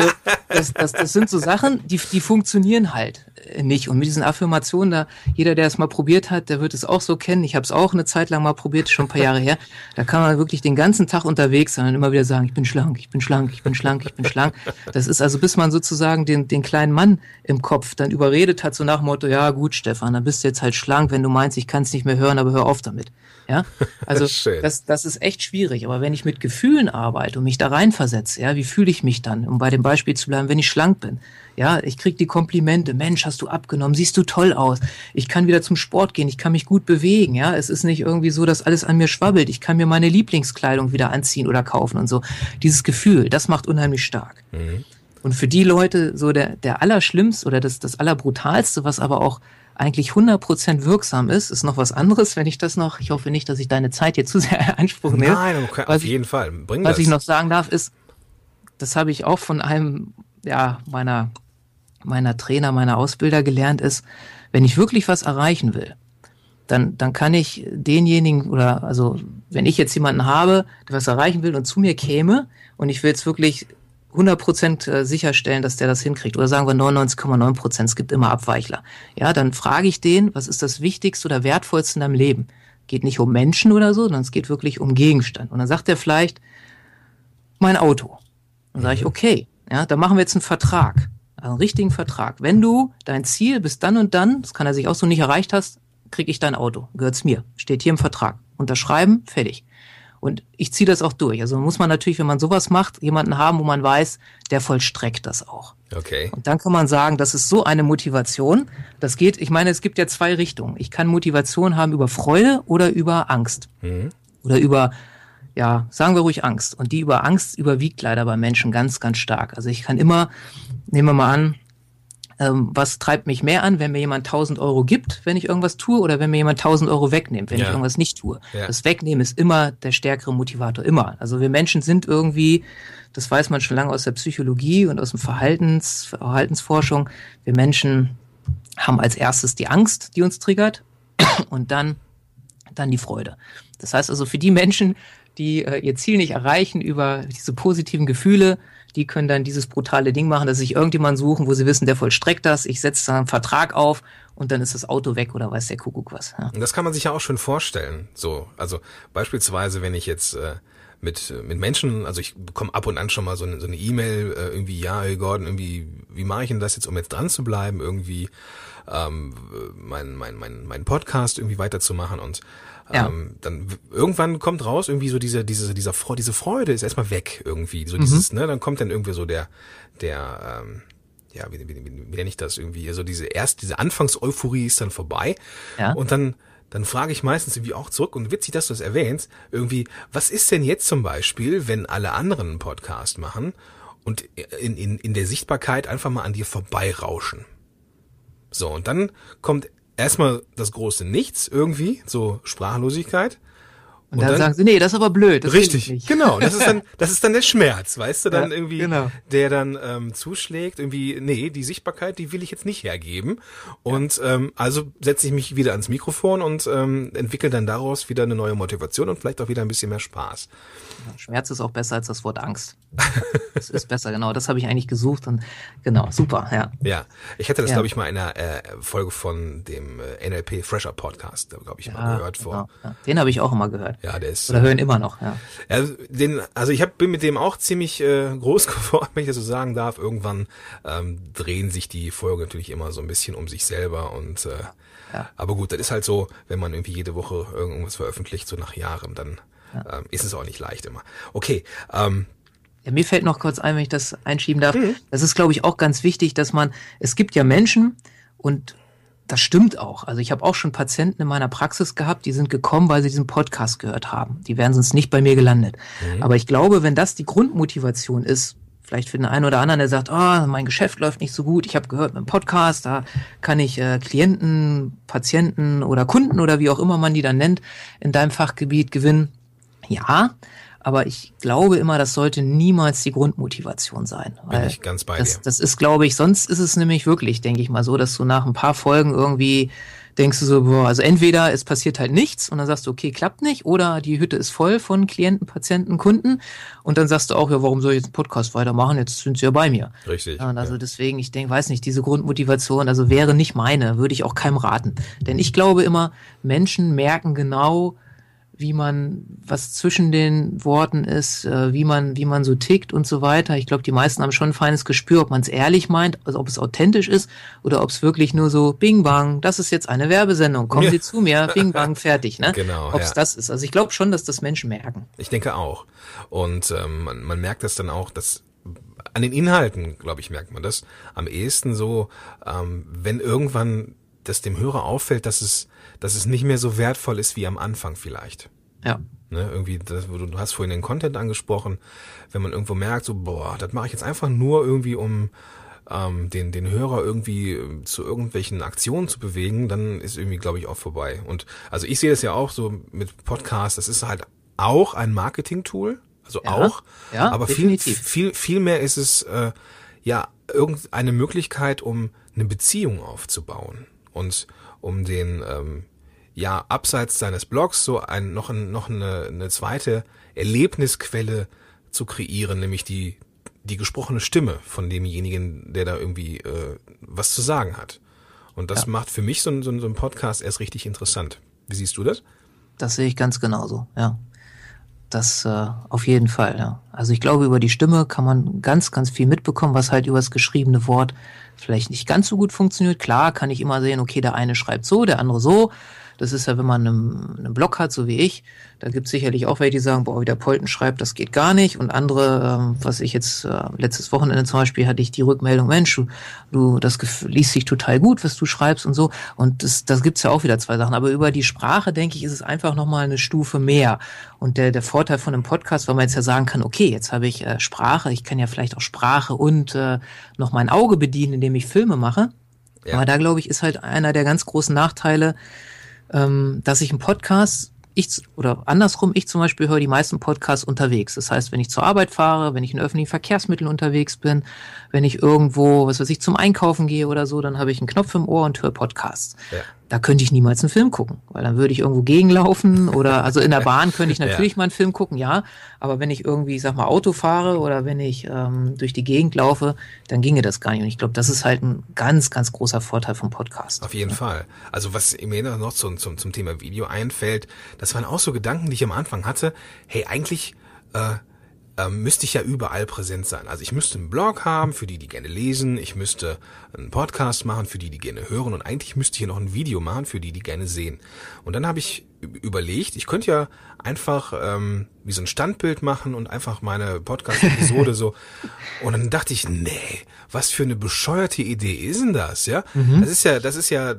S2: das sind so Sachen, die funktionieren halt nicht. Und mit diesen Affirmationen, da jeder, der es mal probiert hat, der wird es auch so kennen. Ich habe es auch eine Zeit lang mal probiert, schon ein paar Jahre her. Da kann man wirklich den ganzen Tag unterwegs sein und immer wieder sagen, ich bin schlank, ich bin schlank, ich bin schlank, ich bin schlank. Das ist also, bis man sozusagen den kleinen Mann im Kopf dann überredet hat, so nach dem Motto, ja gut, Stefan, dann bist du jetzt halt schlank, wenn du meinst, ich kann es nicht mehr hören, aber hör auf damit. Ja, also das ist echt schwierig. Aber wenn ich mit Gefühlen arbeite und mich da reinversetze, ja, wie fühle ich mich dann? Um bei dem Beispiel zu bleiben, wenn ich schlank bin. Ja, ich krieg die Komplimente. Mensch, hast du abgenommen? Siehst du toll aus? Ich kann wieder zum Sport gehen. Ich kann mich gut bewegen. Ja, es ist nicht irgendwie so, dass alles an mir schwabbelt. Ich kann mir meine Lieblingskleidung wieder anziehen oder kaufen und so. Dieses Gefühl, das macht unheimlich stark. Mhm. Und für die Leute so der Allerschlimmste oder das Allerbrutalste, was aber auch eigentlich 100% wirksam ist noch was anderes, wenn ich das noch, ich hoffe nicht, dass ich deine Zeit hier zu sehr in Anspruch nehme.
S1: Nein, okay, auf jeden Fall. Bring das.
S2: Was ich noch sagen darf, ist, das habe ich auch von einem, ja, meiner Trainer, meiner Ausbilder gelernt, ist, wenn ich wirklich was erreichen will, dann kann ich denjenigen oder, also, wenn ich jetzt jemanden habe, der was erreichen will und zu mir käme und ich will jetzt wirklich 100% sicherstellen, dass der das hinkriegt. Oder sagen wir 99,9%, es gibt immer Abweichler. Ja, dann frage ich den, was ist das Wichtigste oder Wertvollste in deinem Leben? Geht nicht um Menschen oder so, sondern es geht wirklich um Gegenstand. Und dann sagt er vielleicht, mein Auto. Dann sage ich, okay, ja, dann machen wir jetzt einen Vertrag. Also einen richtigen Vertrag. Wenn du dein Ziel bis dann und dann, das kann er sich auch so nicht erreicht hast, kriege ich dein Auto. Gehört's mir. Steht hier im Vertrag. Unterschreiben, fertig. Und ich ziehe das auch durch. Also muss man natürlich, wenn man sowas macht, jemanden haben, wo man weiß, der vollstreckt das auch.
S1: Okay.
S2: Und dann kann man sagen, das ist so eine Motivation. Das geht, ich meine, es gibt ja zwei Richtungen. Ich kann Motivation haben über Freude oder über Angst. Mhm. Oder über, ja, sagen wir ruhig Angst. Und die über Angst überwiegt leider bei Menschen ganz, ganz stark. Also ich kann immer, nehmen wir mal an, was treibt mich mehr an, wenn mir jemand 1.000 Euro gibt, wenn ich irgendwas tue, oder wenn mir jemand 1.000 Euro wegnimmt, wenn ich irgendwas nicht tue. Ja. Das Wegnehmen ist immer der stärkere Motivator, immer. Also wir Menschen sind irgendwie, das weiß man schon lange aus der Psychologie und aus dem Verhaltensforschung, wir Menschen haben als erstes die Angst, die uns triggert, und dann die Freude. Das heißt also für die Menschen, die ihr Ziel nicht erreichen über diese positiven Gefühle, die können dann dieses brutale Ding machen, dass sich irgendjemanden suchen, wo sie wissen, der vollstreckt das, ich setze da einen Vertrag auf und dann ist das Auto weg oder weiß der Kuckuck was. Ja.
S1: Und das kann man sich ja auch schon vorstellen. So, also beispielsweise, wenn ich jetzt mit Menschen, also ich bekomme ab und an schon mal so eine E-Mail, irgendwie, ja, hey Gordon, irgendwie, wie mache ich denn das jetzt, um jetzt dran zu bleiben, irgendwie mein Podcast irgendwie weiterzumachen und dann irgendwann kommt raus irgendwie so diese Freude ist erstmal weg irgendwie, so dieses, ne, dann kommt dann irgendwie so der ja, wie nenne ich das irgendwie, so diese Anfangseuphorie ist dann vorbei, und dann frage ich meistens irgendwie auch zurück, und witzig, dass du das erwähnst, irgendwie, was ist denn jetzt zum Beispiel, wenn alle anderen einen Podcast machen und in der Sichtbarkeit einfach mal an dir vorbeirauschen? So, und dann kommt erstmal das große Nichts irgendwie, so Sprachlosigkeit.
S2: Und dann sagen sie, nee, das ist aber blöd. Das
S1: richtig,
S2: nicht.
S1: Genau. Das ist dann der Schmerz, weißt du, dann irgendwie, genau. Der dann zuschlägt, irgendwie, nee, die Sichtbarkeit, die will ich jetzt nicht hergeben. Und also setze ich mich wieder ans Mikrofon und entwickle dann daraus wieder eine neue Motivation und vielleicht auch wieder ein bisschen mehr Spaß.
S2: Ja, Schmerz ist auch besser als das Wort Angst. Das ist besser, genau. Das habe ich eigentlich gesucht und genau, super, ja.
S1: Ja, ich hatte das, glaube ich, mal in einer Folge von dem NLP Fresher Podcast, glaube ich, mal gehört vor.
S2: Genau. Ja. Den habe ich auch immer gehört.
S1: Ja, der ist.
S2: Oder hören immer noch, ja.
S1: Also ich bin mit dem auch ziemlich groß geworden, wenn ich das so sagen darf. Irgendwann drehen sich die Folgen natürlich immer so ein bisschen um sich selber und aber gut, das ist halt so, wenn man irgendwie jede Woche irgendwas veröffentlicht, so nach Jahren, dann ist es auch nicht leicht immer. Okay,
S2: Ja, mir fällt noch kurz ein, wenn ich das einschieben darf. Das ist, glaube ich, auch ganz wichtig, dass es gibt ja Menschen und das stimmt auch. Also ich habe auch schon Patienten in meiner Praxis gehabt, die sind gekommen, weil sie diesen Podcast gehört haben. Die wären sonst nicht bei mir gelandet. Aber ich glaube, wenn das die Grundmotivation ist, vielleicht für den einen oder anderen, der sagt, mein Geschäft läuft nicht so gut, ich habe gehört mit dem Podcast, da kann ich Klienten, Patienten oder Kunden oder wie auch immer man die dann nennt, in deinem Fachgebiet gewinnen. Ja, aber ich glaube immer, das sollte niemals die Grundmotivation sein.
S1: Bin ich ganz bei dir.
S2: Das ist, glaube ich, sonst ist es nämlich wirklich, denke ich mal so, dass du nach ein paar Folgen irgendwie denkst du so, also entweder es passiert halt nichts und dann sagst du, okay, klappt nicht, oder die Hütte ist voll von Klienten, Patienten, Kunden und dann sagst du auch, ja, warum soll ich jetzt einen Podcast weitermachen? Jetzt sind sie ja bei mir.
S1: Richtig.
S2: Ja, und also deswegen, ich denke, weiß nicht, diese Grundmotivation, also wäre nicht meine, würde ich auch keinem raten. Denn ich glaube immer, Menschen merken genau, was zwischen den Worten ist, wie man so tickt und so weiter. Ich glaube, die meisten haben schon ein feines Gespür, ob man es ehrlich meint, also ob es authentisch ist oder ob es wirklich nur so Bing Bang, das ist jetzt eine Werbesendung, kommen Sie zu mir, Bing Bang, fertig, ne?
S1: Genau.
S2: Ob es das ist. Also ich glaube schon, dass das Menschen merken.
S1: Ich denke auch. Und man merkt das dann auch, dass an den Inhalten, glaube ich, merkt man das am ehesten so, wenn irgendwann das dem Hörer auffällt, dass es nicht mehr so wertvoll ist wie am Anfang vielleicht.
S2: Ja.
S1: Ne, irgendwie, du hast vorhin den Content angesprochen, wenn man irgendwo merkt, so, das mache ich jetzt einfach nur irgendwie, um den Hörer irgendwie zu irgendwelchen Aktionen zu bewegen, dann ist irgendwie, glaube ich, auch vorbei. Und also ich sehe das ja auch so mit Podcasts, das ist halt auch ein Marketing-Tool, also aber viel mehr ist es irgendeine Möglichkeit, um eine Beziehung aufzubauen. Und um den, abseits seines Blogs so noch eine zweite Erlebnisquelle zu kreieren, nämlich die gesprochene Stimme von demjenigen, der da irgendwie was zu sagen hat. Und das macht für mich so ein Podcast erst richtig interessant. Wie siehst du das?
S2: Das sehe ich ganz genauso, ja. Das auf jeden Fall, ja. Also ich glaube, über die Stimme kann man ganz, ganz viel mitbekommen, was halt über das geschriebene Wort vielleicht nicht ganz so gut funktioniert. Klar kann ich immer sehen, okay, der eine schreibt so, der andere so. Das ist ja, wenn man einen Blog hat, so wie ich, da gibt es sicherlich auch welche, die sagen, wie der Polten schreibt, das geht gar nicht. Und andere, was ich jetzt, letztes Wochenende zum Beispiel, hatte ich die Rückmeldung, Mensch, das liest sich total gut, was du schreibst und so. Und das gibt's ja auch wieder zwei Sachen. Aber über die Sprache, denke ich, ist es einfach nochmal eine Stufe mehr. Und der Vorteil von einem Podcast, weil man jetzt ja sagen kann, okay, jetzt habe ich Sprache, ich kann ja vielleicht auch Sprache und noch mein Auge bedienen, indem ich Filme mache. Ja. Aber da, glaube ich, ist halt einer der ganz großen Nachteile, dass ich einen Podcast, ich zum Beispiel höre die meisten Podcasts unterwegs. Das heißt, wenn ich zur Arbeit fahre, wenn ich in öffentlichen Verkehrsmitteln unterwegs bin, wenn ich irgendwo, zum Einkaufen gehe oder so, dann habe ich einen Knopf im Ohr und höre Podcasts. Ja. Da könnte ich niemals einen Film gucken, weil dann würde ich irgendwo gegenlaufen oder, also in der Bahn könnte ich natürlich mal einen Film gucken, ja, aber wenn ich irgendwie, Auto fahre oder wenn ich durch die Gegend laufe, dann ginge das gar nicht. Und ich glaube, das ist halt ein ganz, ganz großer Vorteil vom Podcast.
S1: Auf jeden Fall. Also was mir noch zum Thema Video einfällt, das waren auch so Gedanken, die ich am Anfang hatte, hey, eigentlich müsste ich ja überall präsent sein. Also ich müsste einen Blog haben, für die gerne lesen. Ich müsste einen Podcast machen, für die gerne hören. Und eigentlich müsste ich hier noch ein Video machen, für die gerne sehen. Und dann habe ich überlegt, ich könnte ja einfach wie so ein Standbild machen und einfach meine Podcast-Episode so. Und dann dachte ich, nee, was für eine bescheuerte Idee ist denn das? Ja, das ist ja,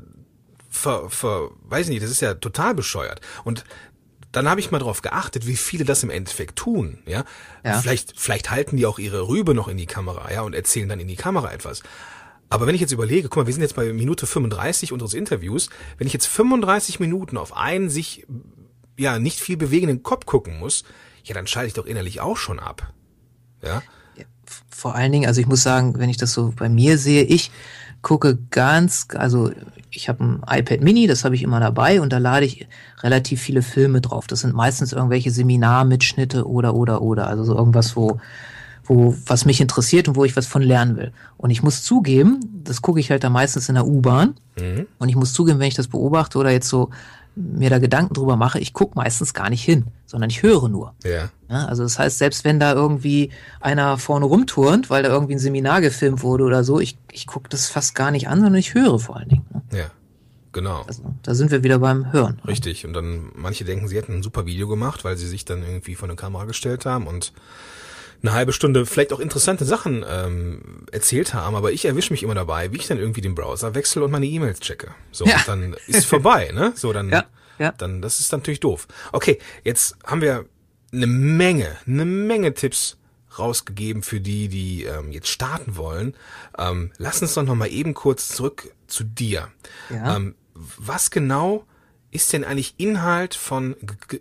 S1: weiß nicht, das ist ja total bescheuert. Und dann habe ich mal drauf geachtet, wie viele das im Endeffekt tun, ja. Vielleicht halten die auch ihre Rübe noch in die Kamera, ja, und erzählen dann in die Kamera etwas. Aber wenn ich jetzt überlege, guck mal, wir sind jetzt bei Minute 35 unseres Interviews, wenn ich jetzt 35 Minuten auf einen sich, nicht viel bewegenden Kopf gucken muss, ja, dann schalte ich doch innerlich auch schon ab, ja.
S2: Vor allen Dingen, also ich muss sagen, wenn ich das so bei mir sehe, ich gucke ich habe ein iPad Mini, das habe ich immer dabei und da lade ich relativ viele Filme drauf. Das sind meistens irgendwelche Seminarmitschnitte oder. Also so irgendwas, was mich interessiert und wo ich was von lernen will. Und ich muss zugeben, das gucke ich halt da meistens in der U-Bahn. Und ich muss zugeben, wenn ich das beobachte oder jetzt so mir da Gedanken drüber mache, ich gucke meistens gar nicht hin, sondern ich höre nur.
S1: Ja.
S2: Ja, also das heißt, selbst wenn da irgendwie einer vorne rumturnt, weil da irgendwie ein Seminar gefilmt wurde oder so, ich gucke das fast gar nicht an, sondern ich höre vor allen Dingen. Ne?
S1: Ja, genau.
S2: Also, da sind wir wieder beim Hören.
S1: Richtig. Und dann, manche denken, sie hätten ein super Video gemacht, weil sie sich dann irgendwie vor eine Kamera gestellt haben und eine halbe Stunde vielleicht auch interessante Sachen erzählt haben, aber ich erwische mich immer dabei, wie ich dann irgendwie den Browser wechsle und meine E-Mails checke. So,
S2: Ja.
S1: und dann ist vorbei, ne? So, dann,
S2: Ja.
S1: dann, das ist natürlich doof. Okay, jetzt haben wir eine Menge Tipps rausgegeben für die jetzt starten wollen. Lass uns doch noch mal eben kurz zurück zu dir.
S2: Ja.
S1: Was genau ist denn eigentlich Inhalt von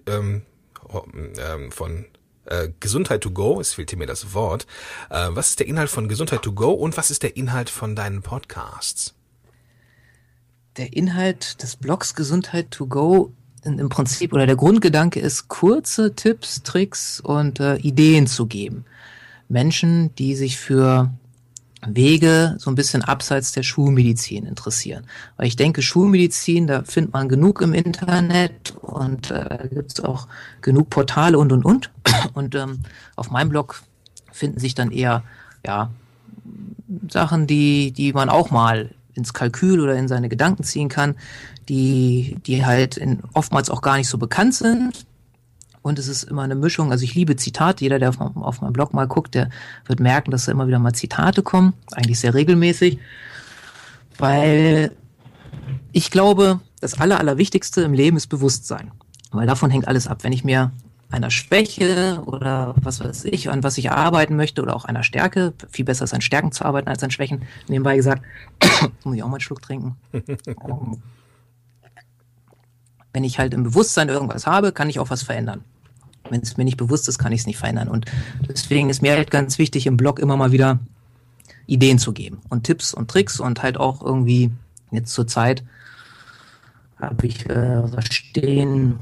S1: Gesundheit to go? Es fehlt mir das Wort. Was ist der Inhalt von Gesundheit to go und was ist der Inhalt von deinen Podcasts?
S2: Der Inhalt des Blogs Gesundheit to go im Prinzip oder der Grundgedanke ist, kurze Tipps, Tricks und Ideen zu geben. Menschen, die sich für Wege so ein bisschen abseits der Schulmedizin interessieren. Weil ich denke, Schulmedizin, da findet man genug im Internet und gibt es auch genug Portale und. Und auf meinem Blog finden sich dann eher Sachen, die man auch mal ins Kalkül oder in seine Gedanken ziehen kann, die halt oftmals auch gar nicht so bekannt sind. Und es ist immer eine Mischung, also ich liebe Zitate, jeder, der auf meinem Blog mal guckt, der wird merken, dass da immer wieder mal Zitate kommen, eigentlich sehr regelmäßig, weil ich glaube, das Allerwichtigste im Leben ist Bewusstsein, weil davon hängt alles ab. Wenn ich mir einer Schwäche oder was weiß ich, an was ich arbeiten möchte oder auch einer Stärke, viel besser ist an Stärken zu arbeiten als an Schwächen, nebenbei gesagt, muss ich auch mal einen Schluck trinken. Wenn ich halt im Bewusstsein irgendwas habe, kann ich auch was verändern. Wenn es mir nicht bewusst ist, kann ich es nicht verändern. Und deswegen ist mir halt ganz wichtig, im Blog immer mal wieder Ideen zu geben und Tipps und Tricks und halt auch irgendwie, jetzt zur Zeit habe ich was stehen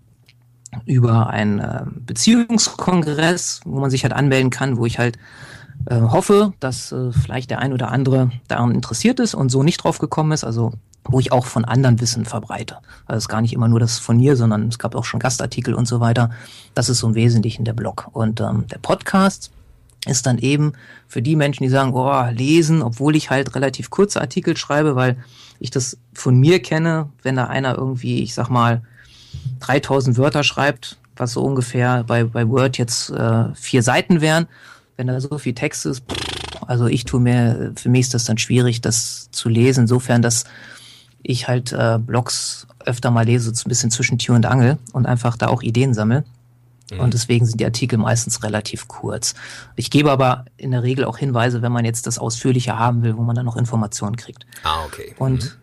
S2: über einen Beziehungskongress, wo man sich halt anmelden kann, wo ich halt hoffe, dass vielleicht der ein oder andere daran interessiert ist und so nicht drauf gekommen ist, also wo ich auch von anderen Wissen verbreite. Also es ist gar nicht immer nur das von mir, sondern es gab auch schon Gastartikel und so weiter. Das ist so im Wesentlichen der Blog. Und der Podcast ist dann eben für die Menschen, die sagen, lesen, obwohl ich halt relativ kurze Artikel schreibe, weil ich das von mir kenne, wenn da einer irgendwie, ich sag mal, 3000 Wörter schreibt, was so ungefähr bei Word jetzt 4 Seiten wären, wenn da so viel Text ist, also für mich ist das dann schwierig, das zu lesen, insofern, dass ich halt Blogs öfter mal lese, so ein bisschen zwischen Tür und Angel und einfach da auch Ideen sammle. Und deswegen sind die Artikel meistens relativ kurz. Ich gebe aber in der Regel auch Hinweise, wenn man jetzt das ausführlicher haben will, wo man dann noch Informationen kriegt.
S1: Okay.
S2: Und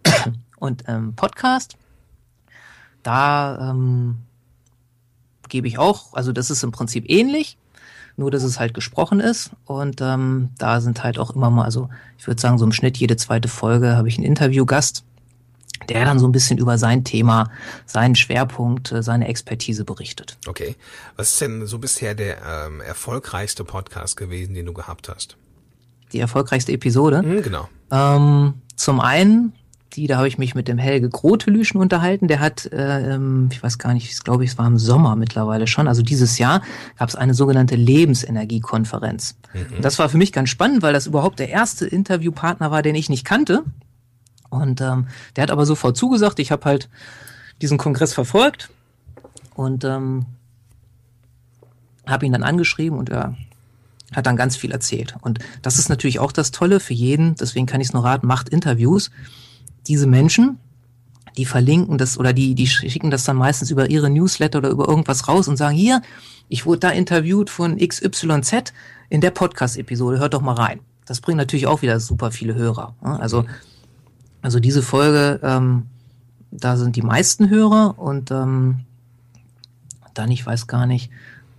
S2: Podcast, da gebe ich auch, also das ist im Prinzip ähnlich, nur dass es halt gesprochen ist und da sind halt auch immer mal, also ich würde sagen, so im Schnitt jede zweite Folge habe ich einen Interviewgast, der dann so ein bisschen über sein Thema, seinen Schwerpunkt, seine Expertise berichtet.
S1: Okay. Was ist denn so bisher der erfolgreichste Podcast gewesen, den du gehabt hast?
S2: Die erfolgreichste Episode?
S1: Genau.
S2: Zum einen, da habe ich mich mit dem Helge Grotelüschen unterhalten. Der hat, ich weiß gar nicht, ich glaube, es war im Sommer mittlerweile schon, also dieses Jahr gab es eine sogenannte Lebensenergiekonferenz. Und das war für mich ganz spannend, weil das überhaupt der erste Interviewpartner war, den ich nicht kannte. Und der hat aber sofort zugesagt. Ich habe halt diesen Kongress verfolgt und habe ihn dann angeschrieben und er hat dann ganz viel erzählt. Und das ist natürlich auch das Tolle für jeden, deswegen kann ich es nur raten, macht Interviews. Diese Menschen, die verlinken das oder die schicken das dann meistens über ihre Newsletter oder über irgendwas raus und sagen, hier, ich wurde da interviewt von XYZ in der Podcast-Episode, hört doch mal rein. Das bringt natürlich auch wieder super viele Hörer. Also diese Folge, da sind die meisten Hörer und dann, ich weiß gar nicht,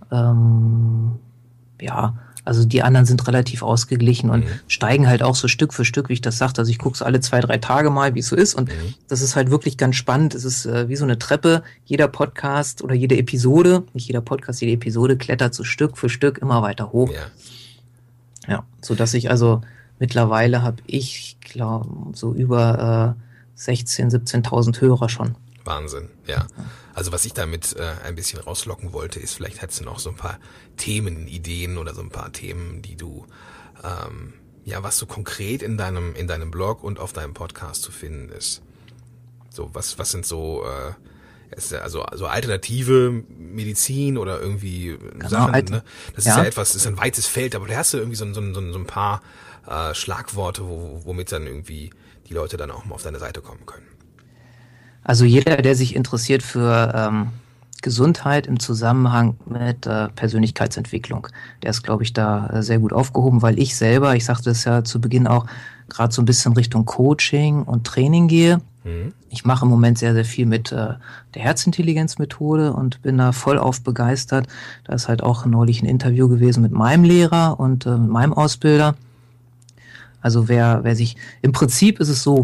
S2: also die anderen sind relativ ausgeglichen und steigen halt auch so Stück für Stück, wie ich das sagte. Also ich gucke so alle 2-3 Tage mal, wie es so ist und das ist halt wirklich ganz spannend. Es ist wie so eine Treppe. Jeder Podcast oder jede Episode, nicht jeder Podcast, jede Episode klettert so Stück für Stück immer weiter hoch. Ja, so dass ich also mittlerweile habe ich, glaube so über 16.000, 17.000 Hörer schon.
S1: Wahnsinn, ja. Also was ich damit ein bisschen rauslocken wollte, ist, vielleicht hättest du noch so ein paar Themenideen oder so ein paar Themen, die du, was so konkret in deinem Blog und auf deinem Podcast zu finden ist. So, was sind so, also alternative Medizin oder irgendwie Sachen, ne? Das ist ja etwas, ist ein weites Feld, aber da hast du irgendwie so ein paar Schlagworte, womit dann irgendwie die Leute dann auch mal auf deine Seite kommen können.
S2: Also jeder, der sich interessiert für Gesundheit im Zusammenhang mit Persönlichkeitsentwicklung, der ist, glaube ich, da sehr gut aufgehoben, weil ich selber, ich sagte das ja zu Beginn auch, gerade so ein bisschen Richtung Coaching und Training gehe. Ich mache im Moment sehr, sehr viel mit der Herzintelligenzmethode und bin da vollauf begeistert. Da ist halt auch neulich ein Interview gewesen mit meinem Lehrer und mit meinem Ausbilder. Also wer sich, im Prinzip ist es so,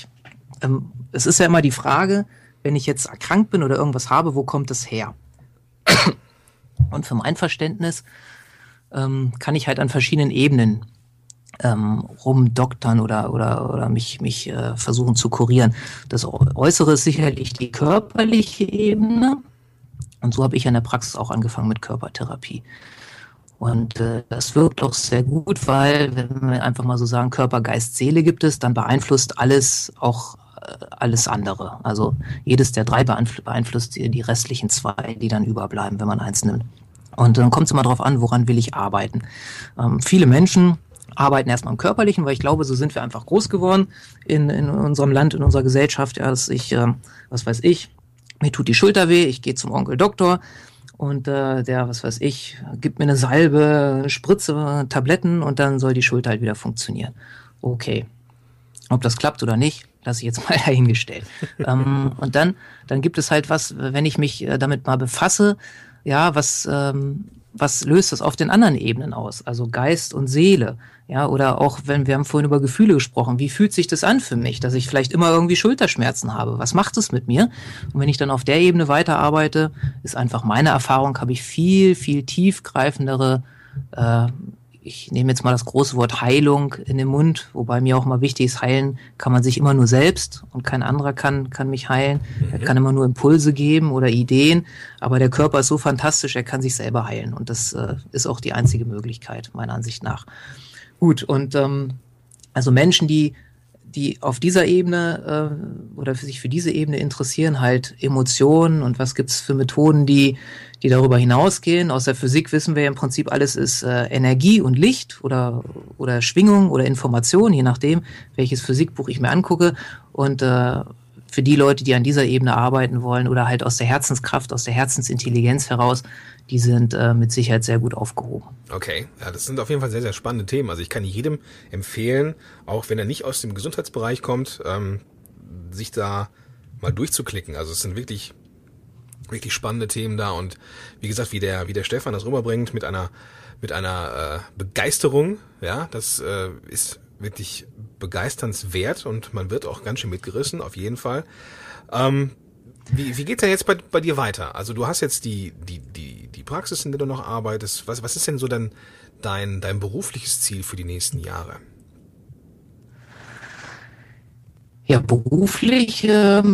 S2: es ist ja immer die Frage, wenn ich jetzt erkrankt bin oder irgendwas habe, wo kommt es her? Und für mein Verständnis kann ich halt an verschiedenen Ebenen rumdoktern oder mich versuchen zu kurieren. Das Äußere ist sicherlich die körperliche Ebene. Und so habe ich in der Praxis auch angefangen mit Körpertherapie. Und das wirkt auch sehr gut, weil, wenn wir einfach mal so sagen, Körper, Geist, Seele gibt es, dann beeinflusst alles auch alles andere. Also jedes der drei beeinflusst die restlichen zwei, die dann überbleiben, wenn man eins nimmt. Und dann kommt es immer darauf an, woran will ich arbeiten. Viele Menschen arbeiten erstmal am Körperlichen, weil ich glaube, so sind wir einfach groß geworden in unserem Land, in unserer Gesellschaft, ja, dass ich, was weiß ich, mir tut die Schulter weh, ich gehe zum Onkel Doktor und der, was weiß ich, gibt mir eine Salbe, eine Spritze, Tabletten und dann soll die Schulter halt wieder funktionieren. Okay. Ob das klappt oder nicht, lasse ich jetzt mal dahingestellt. Und dann gibt es halt was, wenn ich mich damit mal befasse, ja, was löst das auf den anderen Ebenen aus? Also Geist und Seele, ja, oder auch, wir haben vorhin über Gefühle gesprochen, wie fühlt sich das an für mich, dass ich vielleicht immer irgendwie Schulterschmerzen habe? Was macht es mit mir? Und wenn ich dann auf der Ebene weiterarbeite, ist einfach meine Erfahrung, habe ich viel, viel tiefgreifendere, ich nehme jetzt mal das große Wort Heilung in den Mund, wobei mir auch mal wichtig ist, heilen kann man sich immer nur selbst und kein anderer kann mich heilen. Er kann immer nur Impulse geben oder Ideen, aber der Körper ist so fantastisch, er kann sich selber heilen und das ist auch die einzige Möglichkeit, meiner Ansicht nach. Gut, und also Menschen, die auf dieser Ebene oder sich für diese Ebene interessieren, halt Emotionen und was gibt's für Methoden, die darüber hinausgehen. Aus der Physik wissen wir ja im Prinzip, alles ist Energie und Licht oder Schwingung oder Information, je nachdem, welches Physikbuch ich mir angucke. Und für die Leute, die an dieser Ebene arbeiten wollen oder halt aus der Herzenskraft, aus der Herzensintelligenz heraus, die sind mit Sicherheit sehr gut aufgehoben.
S1: Okay, ja, das sind auf jeden Fall sehr, sehr spannende Themen. Also ich kann jedem empfehlen, auch wenn er nicht aus dem Gesundheitsbereich kommt, sich da mal durchzuklicken. Also es sind wirklich spannende Themen da und wie gesagt, wie der Stefan das rüberbringt mit einer Begeisterung, ja, das ist wirklich begeisternswert und man wird auch ganz schön mitgerissen, auf jeden Fall. Wie geht's denn jetzt bei dir weiter? Also du hast jetzt die Praxis, in der du noch arbeitest. Was ist denn so dein berufliches Ziel für die nächsten Jahre?
S2: Ja, beruflich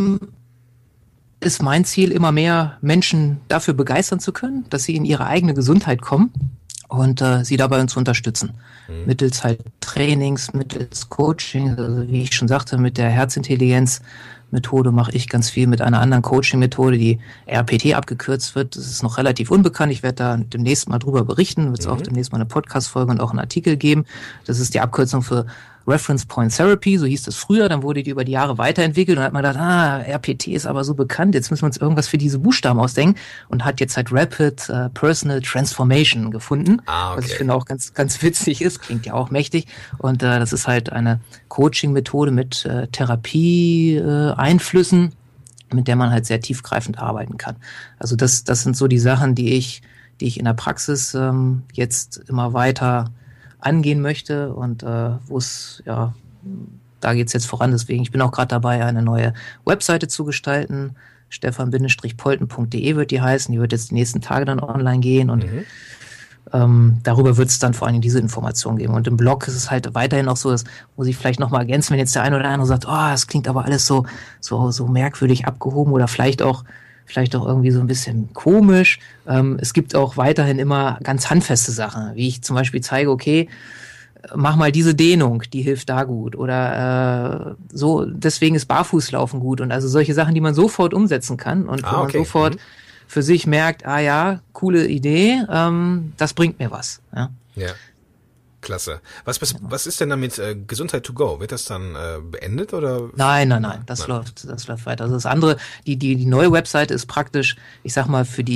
S2: ist mein Ziel, immer mehr Menschen dafür begeistern zu können, dass sie in ihre eigene Gesundheit kommen und sie dabei uns unterstützen. Mittels halt Trainings, mittels Coaching, also wie ich schon sagte, mit der Herzintelligenz-Methode mache ich ganz viel, mit einer anderen Coaching-Methode, die RPT abgekürzt wird. Das ist noch relativ unbekannt. Ich werde da demnächst mal drüber berichten, wird es auch demnächst mal eine Podcast-Folge und auch einen Artikel geben. Das ist die Abkürzung für Reference Point Therapy, so hieß das früher, dann wurde die über die Jahre weiterentwickelt und hat man gedacht, RPT ist aber so bekannt, jetzt müssen wir uns irgendwas für diese Buchstaben ausdenken und hat jetzt halt Rapid Personal Transformation gefunden, okay. Was ich finde auch ganz, ganz witzig ist, klingt ja auch mächtig und das ist halt eine Coaching-Methode mit Therapie-Einflüssen, mit der man halt sehr tiefgreifend arbeiten kann. Also das sind so die Sachen, die ich in der Praxis jetzt immer weiter angehen möchte und wo es, ja, da geht's jetzt voran. Deswegen, ich bin auch gerade dabei, eine neue Webseite zu gestalten. Stefan-polten.de wird die heißen. Die wird jetzt die nächsten Tage dann online gehen und Darüber wird es dann vor allem diese Information geben. Und im Blog ist es halt weiterhin auch so, das muss ich vielleicht nochmal ergänzen, wenn jetzt der eine oder andere sagt, das klingt aber alles so merkwürdig abgehoben oder vielleicht auch irgendwie so ein bisschen komisch. Es gibt auch weiterhin immer ganz handfeste Sachen, wie ich zum Beispiel zeige, okay, mach mal diese Dehnung, die hilft da gut. Oder so, deswegen ist Barfußlaufen gut. Und also solche Sachen, die man sofort umsetzen kann und wo man sofort für sich merkt, coole Idee, das bringt mir was. Ja.
S1: Klasse. Was ist denn damit Gesundheit to go? Wird das dann beendet oder?
S2: Nein. Das läuft weiter. Also das andere, die neue Webseite ist praktisch, ich sag mal, für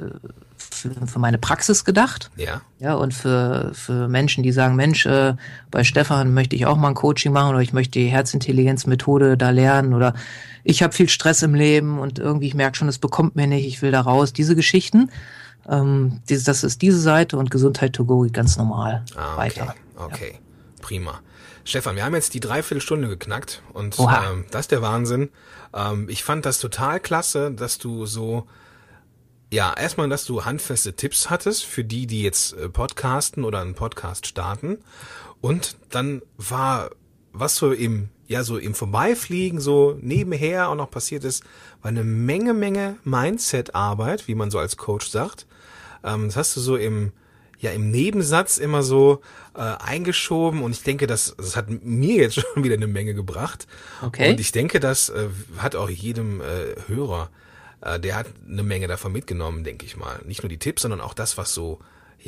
S2: meine Praxis gedacht.
S1: Ja.
S2: Ja, und für Menschen, die sagen, Mensch, bei Stefan möchte ich auch mal ein Coaching machen oder ich möchte die Herzintelligenzmethode da lernen oder ich habe viel Stress im Leben und irgendwie ich merke schon, es bekommt mir nicht, ich will da raus. Diese Geschichten, das ist diese Seite und Gesundheit to go ganz normal weiter.
S1: Okay, ja. Prima. Stefan, wir haben jetzt die 3/4 geknackt und das ist der Wahnsinn. Ich fand das total klasse, dass du so, erstmal, dass du handfeste Tipps hattest für die jetzt podcasten oder einen Podcast starten und dann war, was so im Vorbeifliegen so nebenher auch noch passiert ist, war eine Menge Mindset-Arbeit, wie man so als Coach sagt. Das hast du so im Nebensatz immer so eingeschoben und ich denke, das hat mir jetzt schon wieder eine Menge gebracht.
S2: Okay.
S1: Und ich denke, das hat auch jedem Hörer, der hat eine Menge davon mitgenommen, denke ich mal. Nicht nur die Tipps, sondern auch das, was so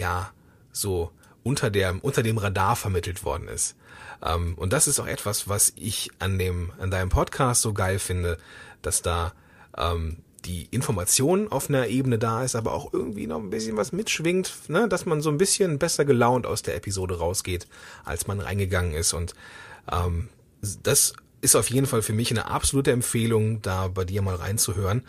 S1: unter dem Radar vermittelt worden ist. Und das ist auch etwas, was ich an deinem Podcast so geil finde, dass da die Information auf einer Ebene da ist, aber auch irgendwie noch ein bisschen was mitschwingt, ne, dass man so ein bisschen besser gelaunt aus der Episode rausgeht, als man reingegangen ist. Und das ist auf jeden Fall für mich eine absolute Empfehlung, da bei dir mal reinzuhören.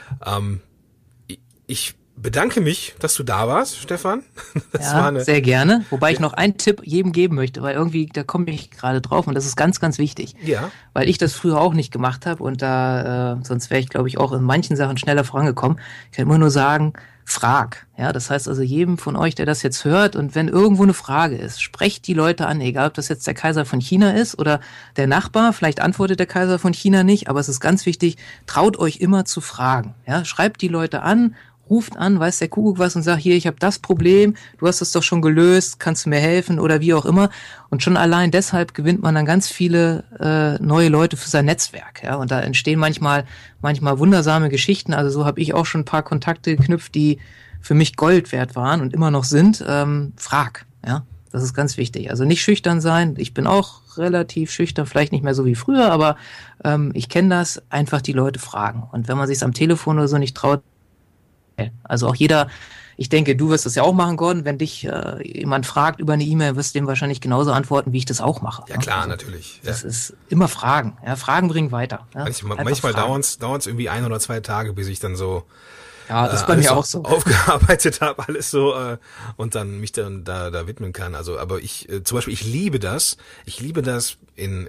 S1: Ich bedanke mich, dass du da warst, Stefan. Das war
S2: sehr gerne. Wobei ich noch einen Tipp jedem geben möchte, weil irgendwie, da komme ich gerade drauf und das ist ganz, ganz wichtig.
S1: Ja.
S2: Weil ich das früher auch nicht gemacht habe und da, sonst wäre ich, glaube ich, auch in manchen Sachen schneller vorangekommen. Ich kann immer nur sagen, frag. Ja, das heißt also jedem von euch, der das jetzt hört und wenn irgendwo eine Frage ist, sprecht die Leute an, egal ob das jetzt der Kaiser von China ist oder der Nachbar, vielleicht antwortet der Kaiser von China nicht, aber es ist ganz wichtig, traut euch immer zu fragen. Ja, schreibt die Leute an, ruft an, weiß der Kuckuck was und sagt, hier, ich habe das Problem, du hast es doch schon gelöst, kannst du mir helfen oder wie auch immer. Und schon allein deshalb gewinnt man dann ganz viele neue Leute für sein Netzwerk. Ja, und da entstehen manchmal wundersame Geschichten. Also so habe ich auch schon ein paar Kontakte geknüpft, die für mich Gold wert waren und immer noch sind. Frag, ja, das ist ganz wichtig. Also nicht schüchtern sein. Ich bin auch relativ schüchtern, vielleicht nicht mehr so wie früher, aber ich kenne das, einfach die Leute fragen. Und wenn man sich am Telefon oder so nicht traut, also auch jeder, ich denke, du wirst das ja auch machen, Gordon, wenn dich jemand fragt über eine E-Mail, wirst du dem wahrscheinlich genauso antworten, wie ich das auch mache.
S1: Ja klar,
S2: also,
S1: natürlich.
S2: Das ist immer Fragen. Ja, Fragen bringen weiter. Ja?
S1: Manchmal dauert's irgendwie 1 oder 2 Tage, bis ich dann so
S2: das ist bei mir auch so
S1: aufgearbeitet habe, alles so und dann mich dann da widmen kann. Also, aber ich zum Beispiel, ich liebe das in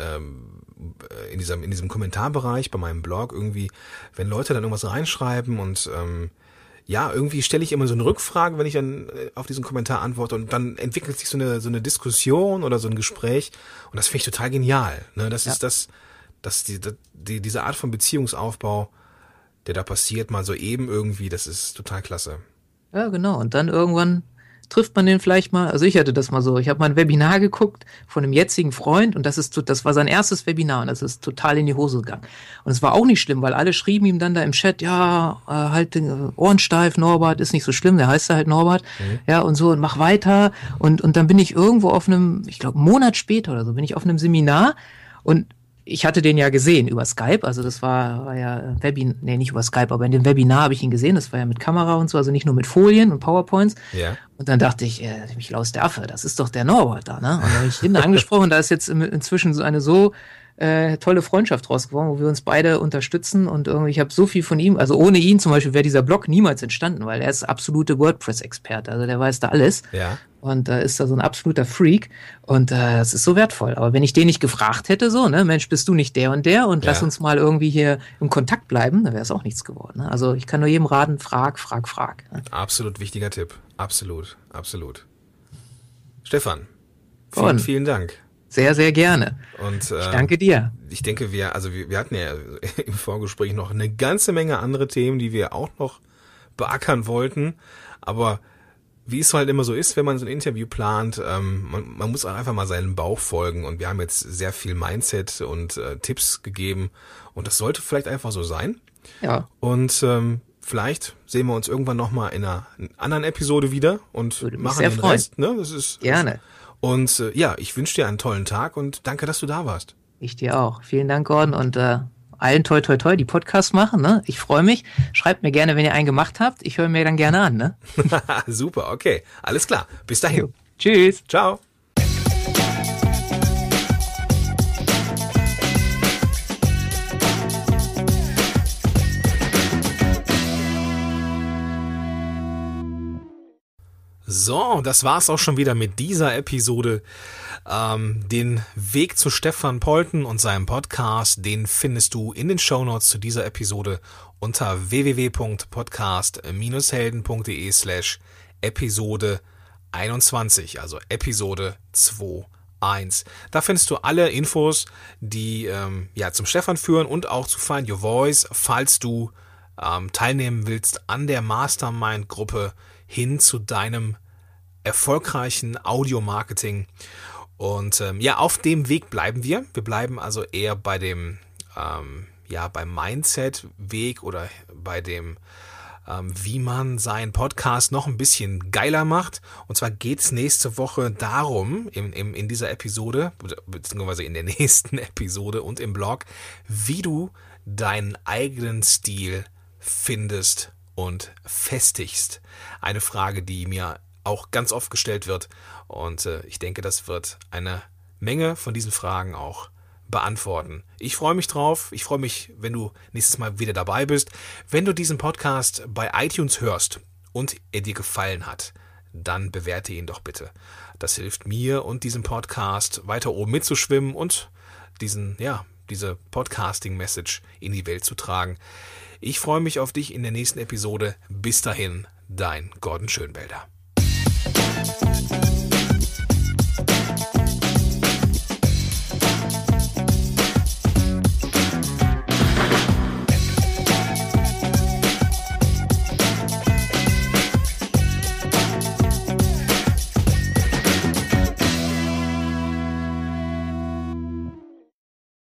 S1: diesem Kommentarbereich bei meinem Blog irgendwie, wenn Leute dann irgendwas reinschreiben und irgendwie stelle ich immer so eine Rückfrage, wenn ich dann auf diesen Kommentar antworte und dann entwickelt sich so eine Diskussion oder so ein Gespräch und das finde ich total genial. Ne? Das ist diese Art von Beziehungsaufbau, der da passiert, mal so eben irgendwie, das ist total klasse.
S2: Ja, genau. Und dann irgendwann trifft man den vielleicht mal, also ich hatte das mal so, ich habe mal ein Webinar geguckt von einem jetzigen Freund und das war sein erstes Webinar und das ist total in die Hose gegangen. Und es war auch nicht schlimm, weil alle schrieben ihm dann da im Chat, halt den Ohren steif, Norbert, ist nicht so schlimm, der heißt ja halt Norbert, ja und so und mach weiter und dann bin ich irgendwo auf einem, ich glaube einen Monat später oder so, bin ich auf einem Seminar und ich hatte den ja gesehen über Skype, also das war ja nicht über Skype, aber in dem Webinar habe ich ihn gesehen, das war ja mit Kamera und so, also nicht nur mit Folien und PowerPoints.
S1: Ja. Und
S2: dann dachte ich, Michael der Affe, das ist doch der Norbert da, ne? Und dann habe ich ihn angesprochen, da ist jetzt inzwischen so eine tolle Freundschaft rausgeworden, wo wir uns beide unterstützen und irgendwie, ich habe so viel von ihm, also ohne ihn zum Beispiel wäre dieser Blog niemals entstanden, weil er ist absolute WordPress-Experte, also der weiß da alles.
S1: Ja.
S2: und ist da so ein absoluter Freak und das ist so wertvoll. Aber wenn ich den nicht gefragt hätte, so, ne, Mensch, bist du nicht der und der und lass uns mal irgendwie hier im Kontakt bleiben, dann wäre es auch nichts geworden. Ne? Also ich kann nur jedem raten, frag. Ne?
S1: Absolut wichtiger Tipp. Absolut. Stefan, vielen Dank.
S2: Sehr, sehr gerne.
S1: Und
S2: ich danke dir.
S1: Ich denke, wir hatten ja im Vorgespräch noch eine ganze Menge andere Themen, die wir auch noch beackern wollten. Aber wie es halt immer so ist, wenn man so ein Interview plant, man muss auch einfach mal seinem Bauch folgen. Und wir haben jetzt sehr viel Mindset und Tipps gegeben. Und das sollte vielleicht einfach so sein.
S2: Ja.
S1: Und vielleicht sehen wir uns irgendwann nochmal in einer anderen Episode wieder und machen den Rest. Ne? Das ist
S2: gerne.
S1: Und ich wünsche dir einen tollen Tag und danke, dass du da warst.
S2: Ich dir auch. Vielen Dank, Gordon. Und allen toi, die Podcasts machen. Ne? Ich freue mich. Schreibt mir gerne, wenn ihr einen gemacht habt. Ich höre mir dann gerne an. Ne?
S1: Super, okay. Alles klar. Bis dahin.
S2: Jo. Tschüss.
S1: Ciao. So, das war's auch schon wieder mit dieser Episode. Den Weg zu Stefan Polten und seinem Podcast, den findest du in den Shownotes zu dieser Episode unter www.podcast-helden.de/Episode 21, also Episode 2.1. Da findest du alle Infos, die zum Stefan führen und auch zu Find Your Voice, falls du teilnehmen willst an der Mastermind-Gruppe hin zu deinem erfolgreichen Audio-Marketing. Und auf dem Weg bleiben wir. Wir bleiben also eher bei dem beim Mindset-Weg oder bei dem wie man seinen Podcast noch ein bisschen geiler macht. Und zwar geht es nächste Woche darum, in dieser Episode, beziehungsweise in der nächsten Episode und im Blog, wie du deinen eigenen Stil findest und festigst. Eine Frage, die mir auch ganz oft gestellt wird. Und ich denke, das wird eine Menge von diesen Fragen auch beantworten. Ich freue mich drauf. Ich freue mich, wenn du nächstes Mal wieder dabei bist. Wenn du diesen Podcast bei iTunes hörst und er dir gefallen hat, dann bewerte ihn doch bitte. Das hilft mir und diesem Podcast weiter oben mitzuschwimmen und diese Podcasting-Message in die Welt zu tragen. Ich freue mich auf dich in der nächsten Episode. Bis dahin, dein Gordon Schönwelder.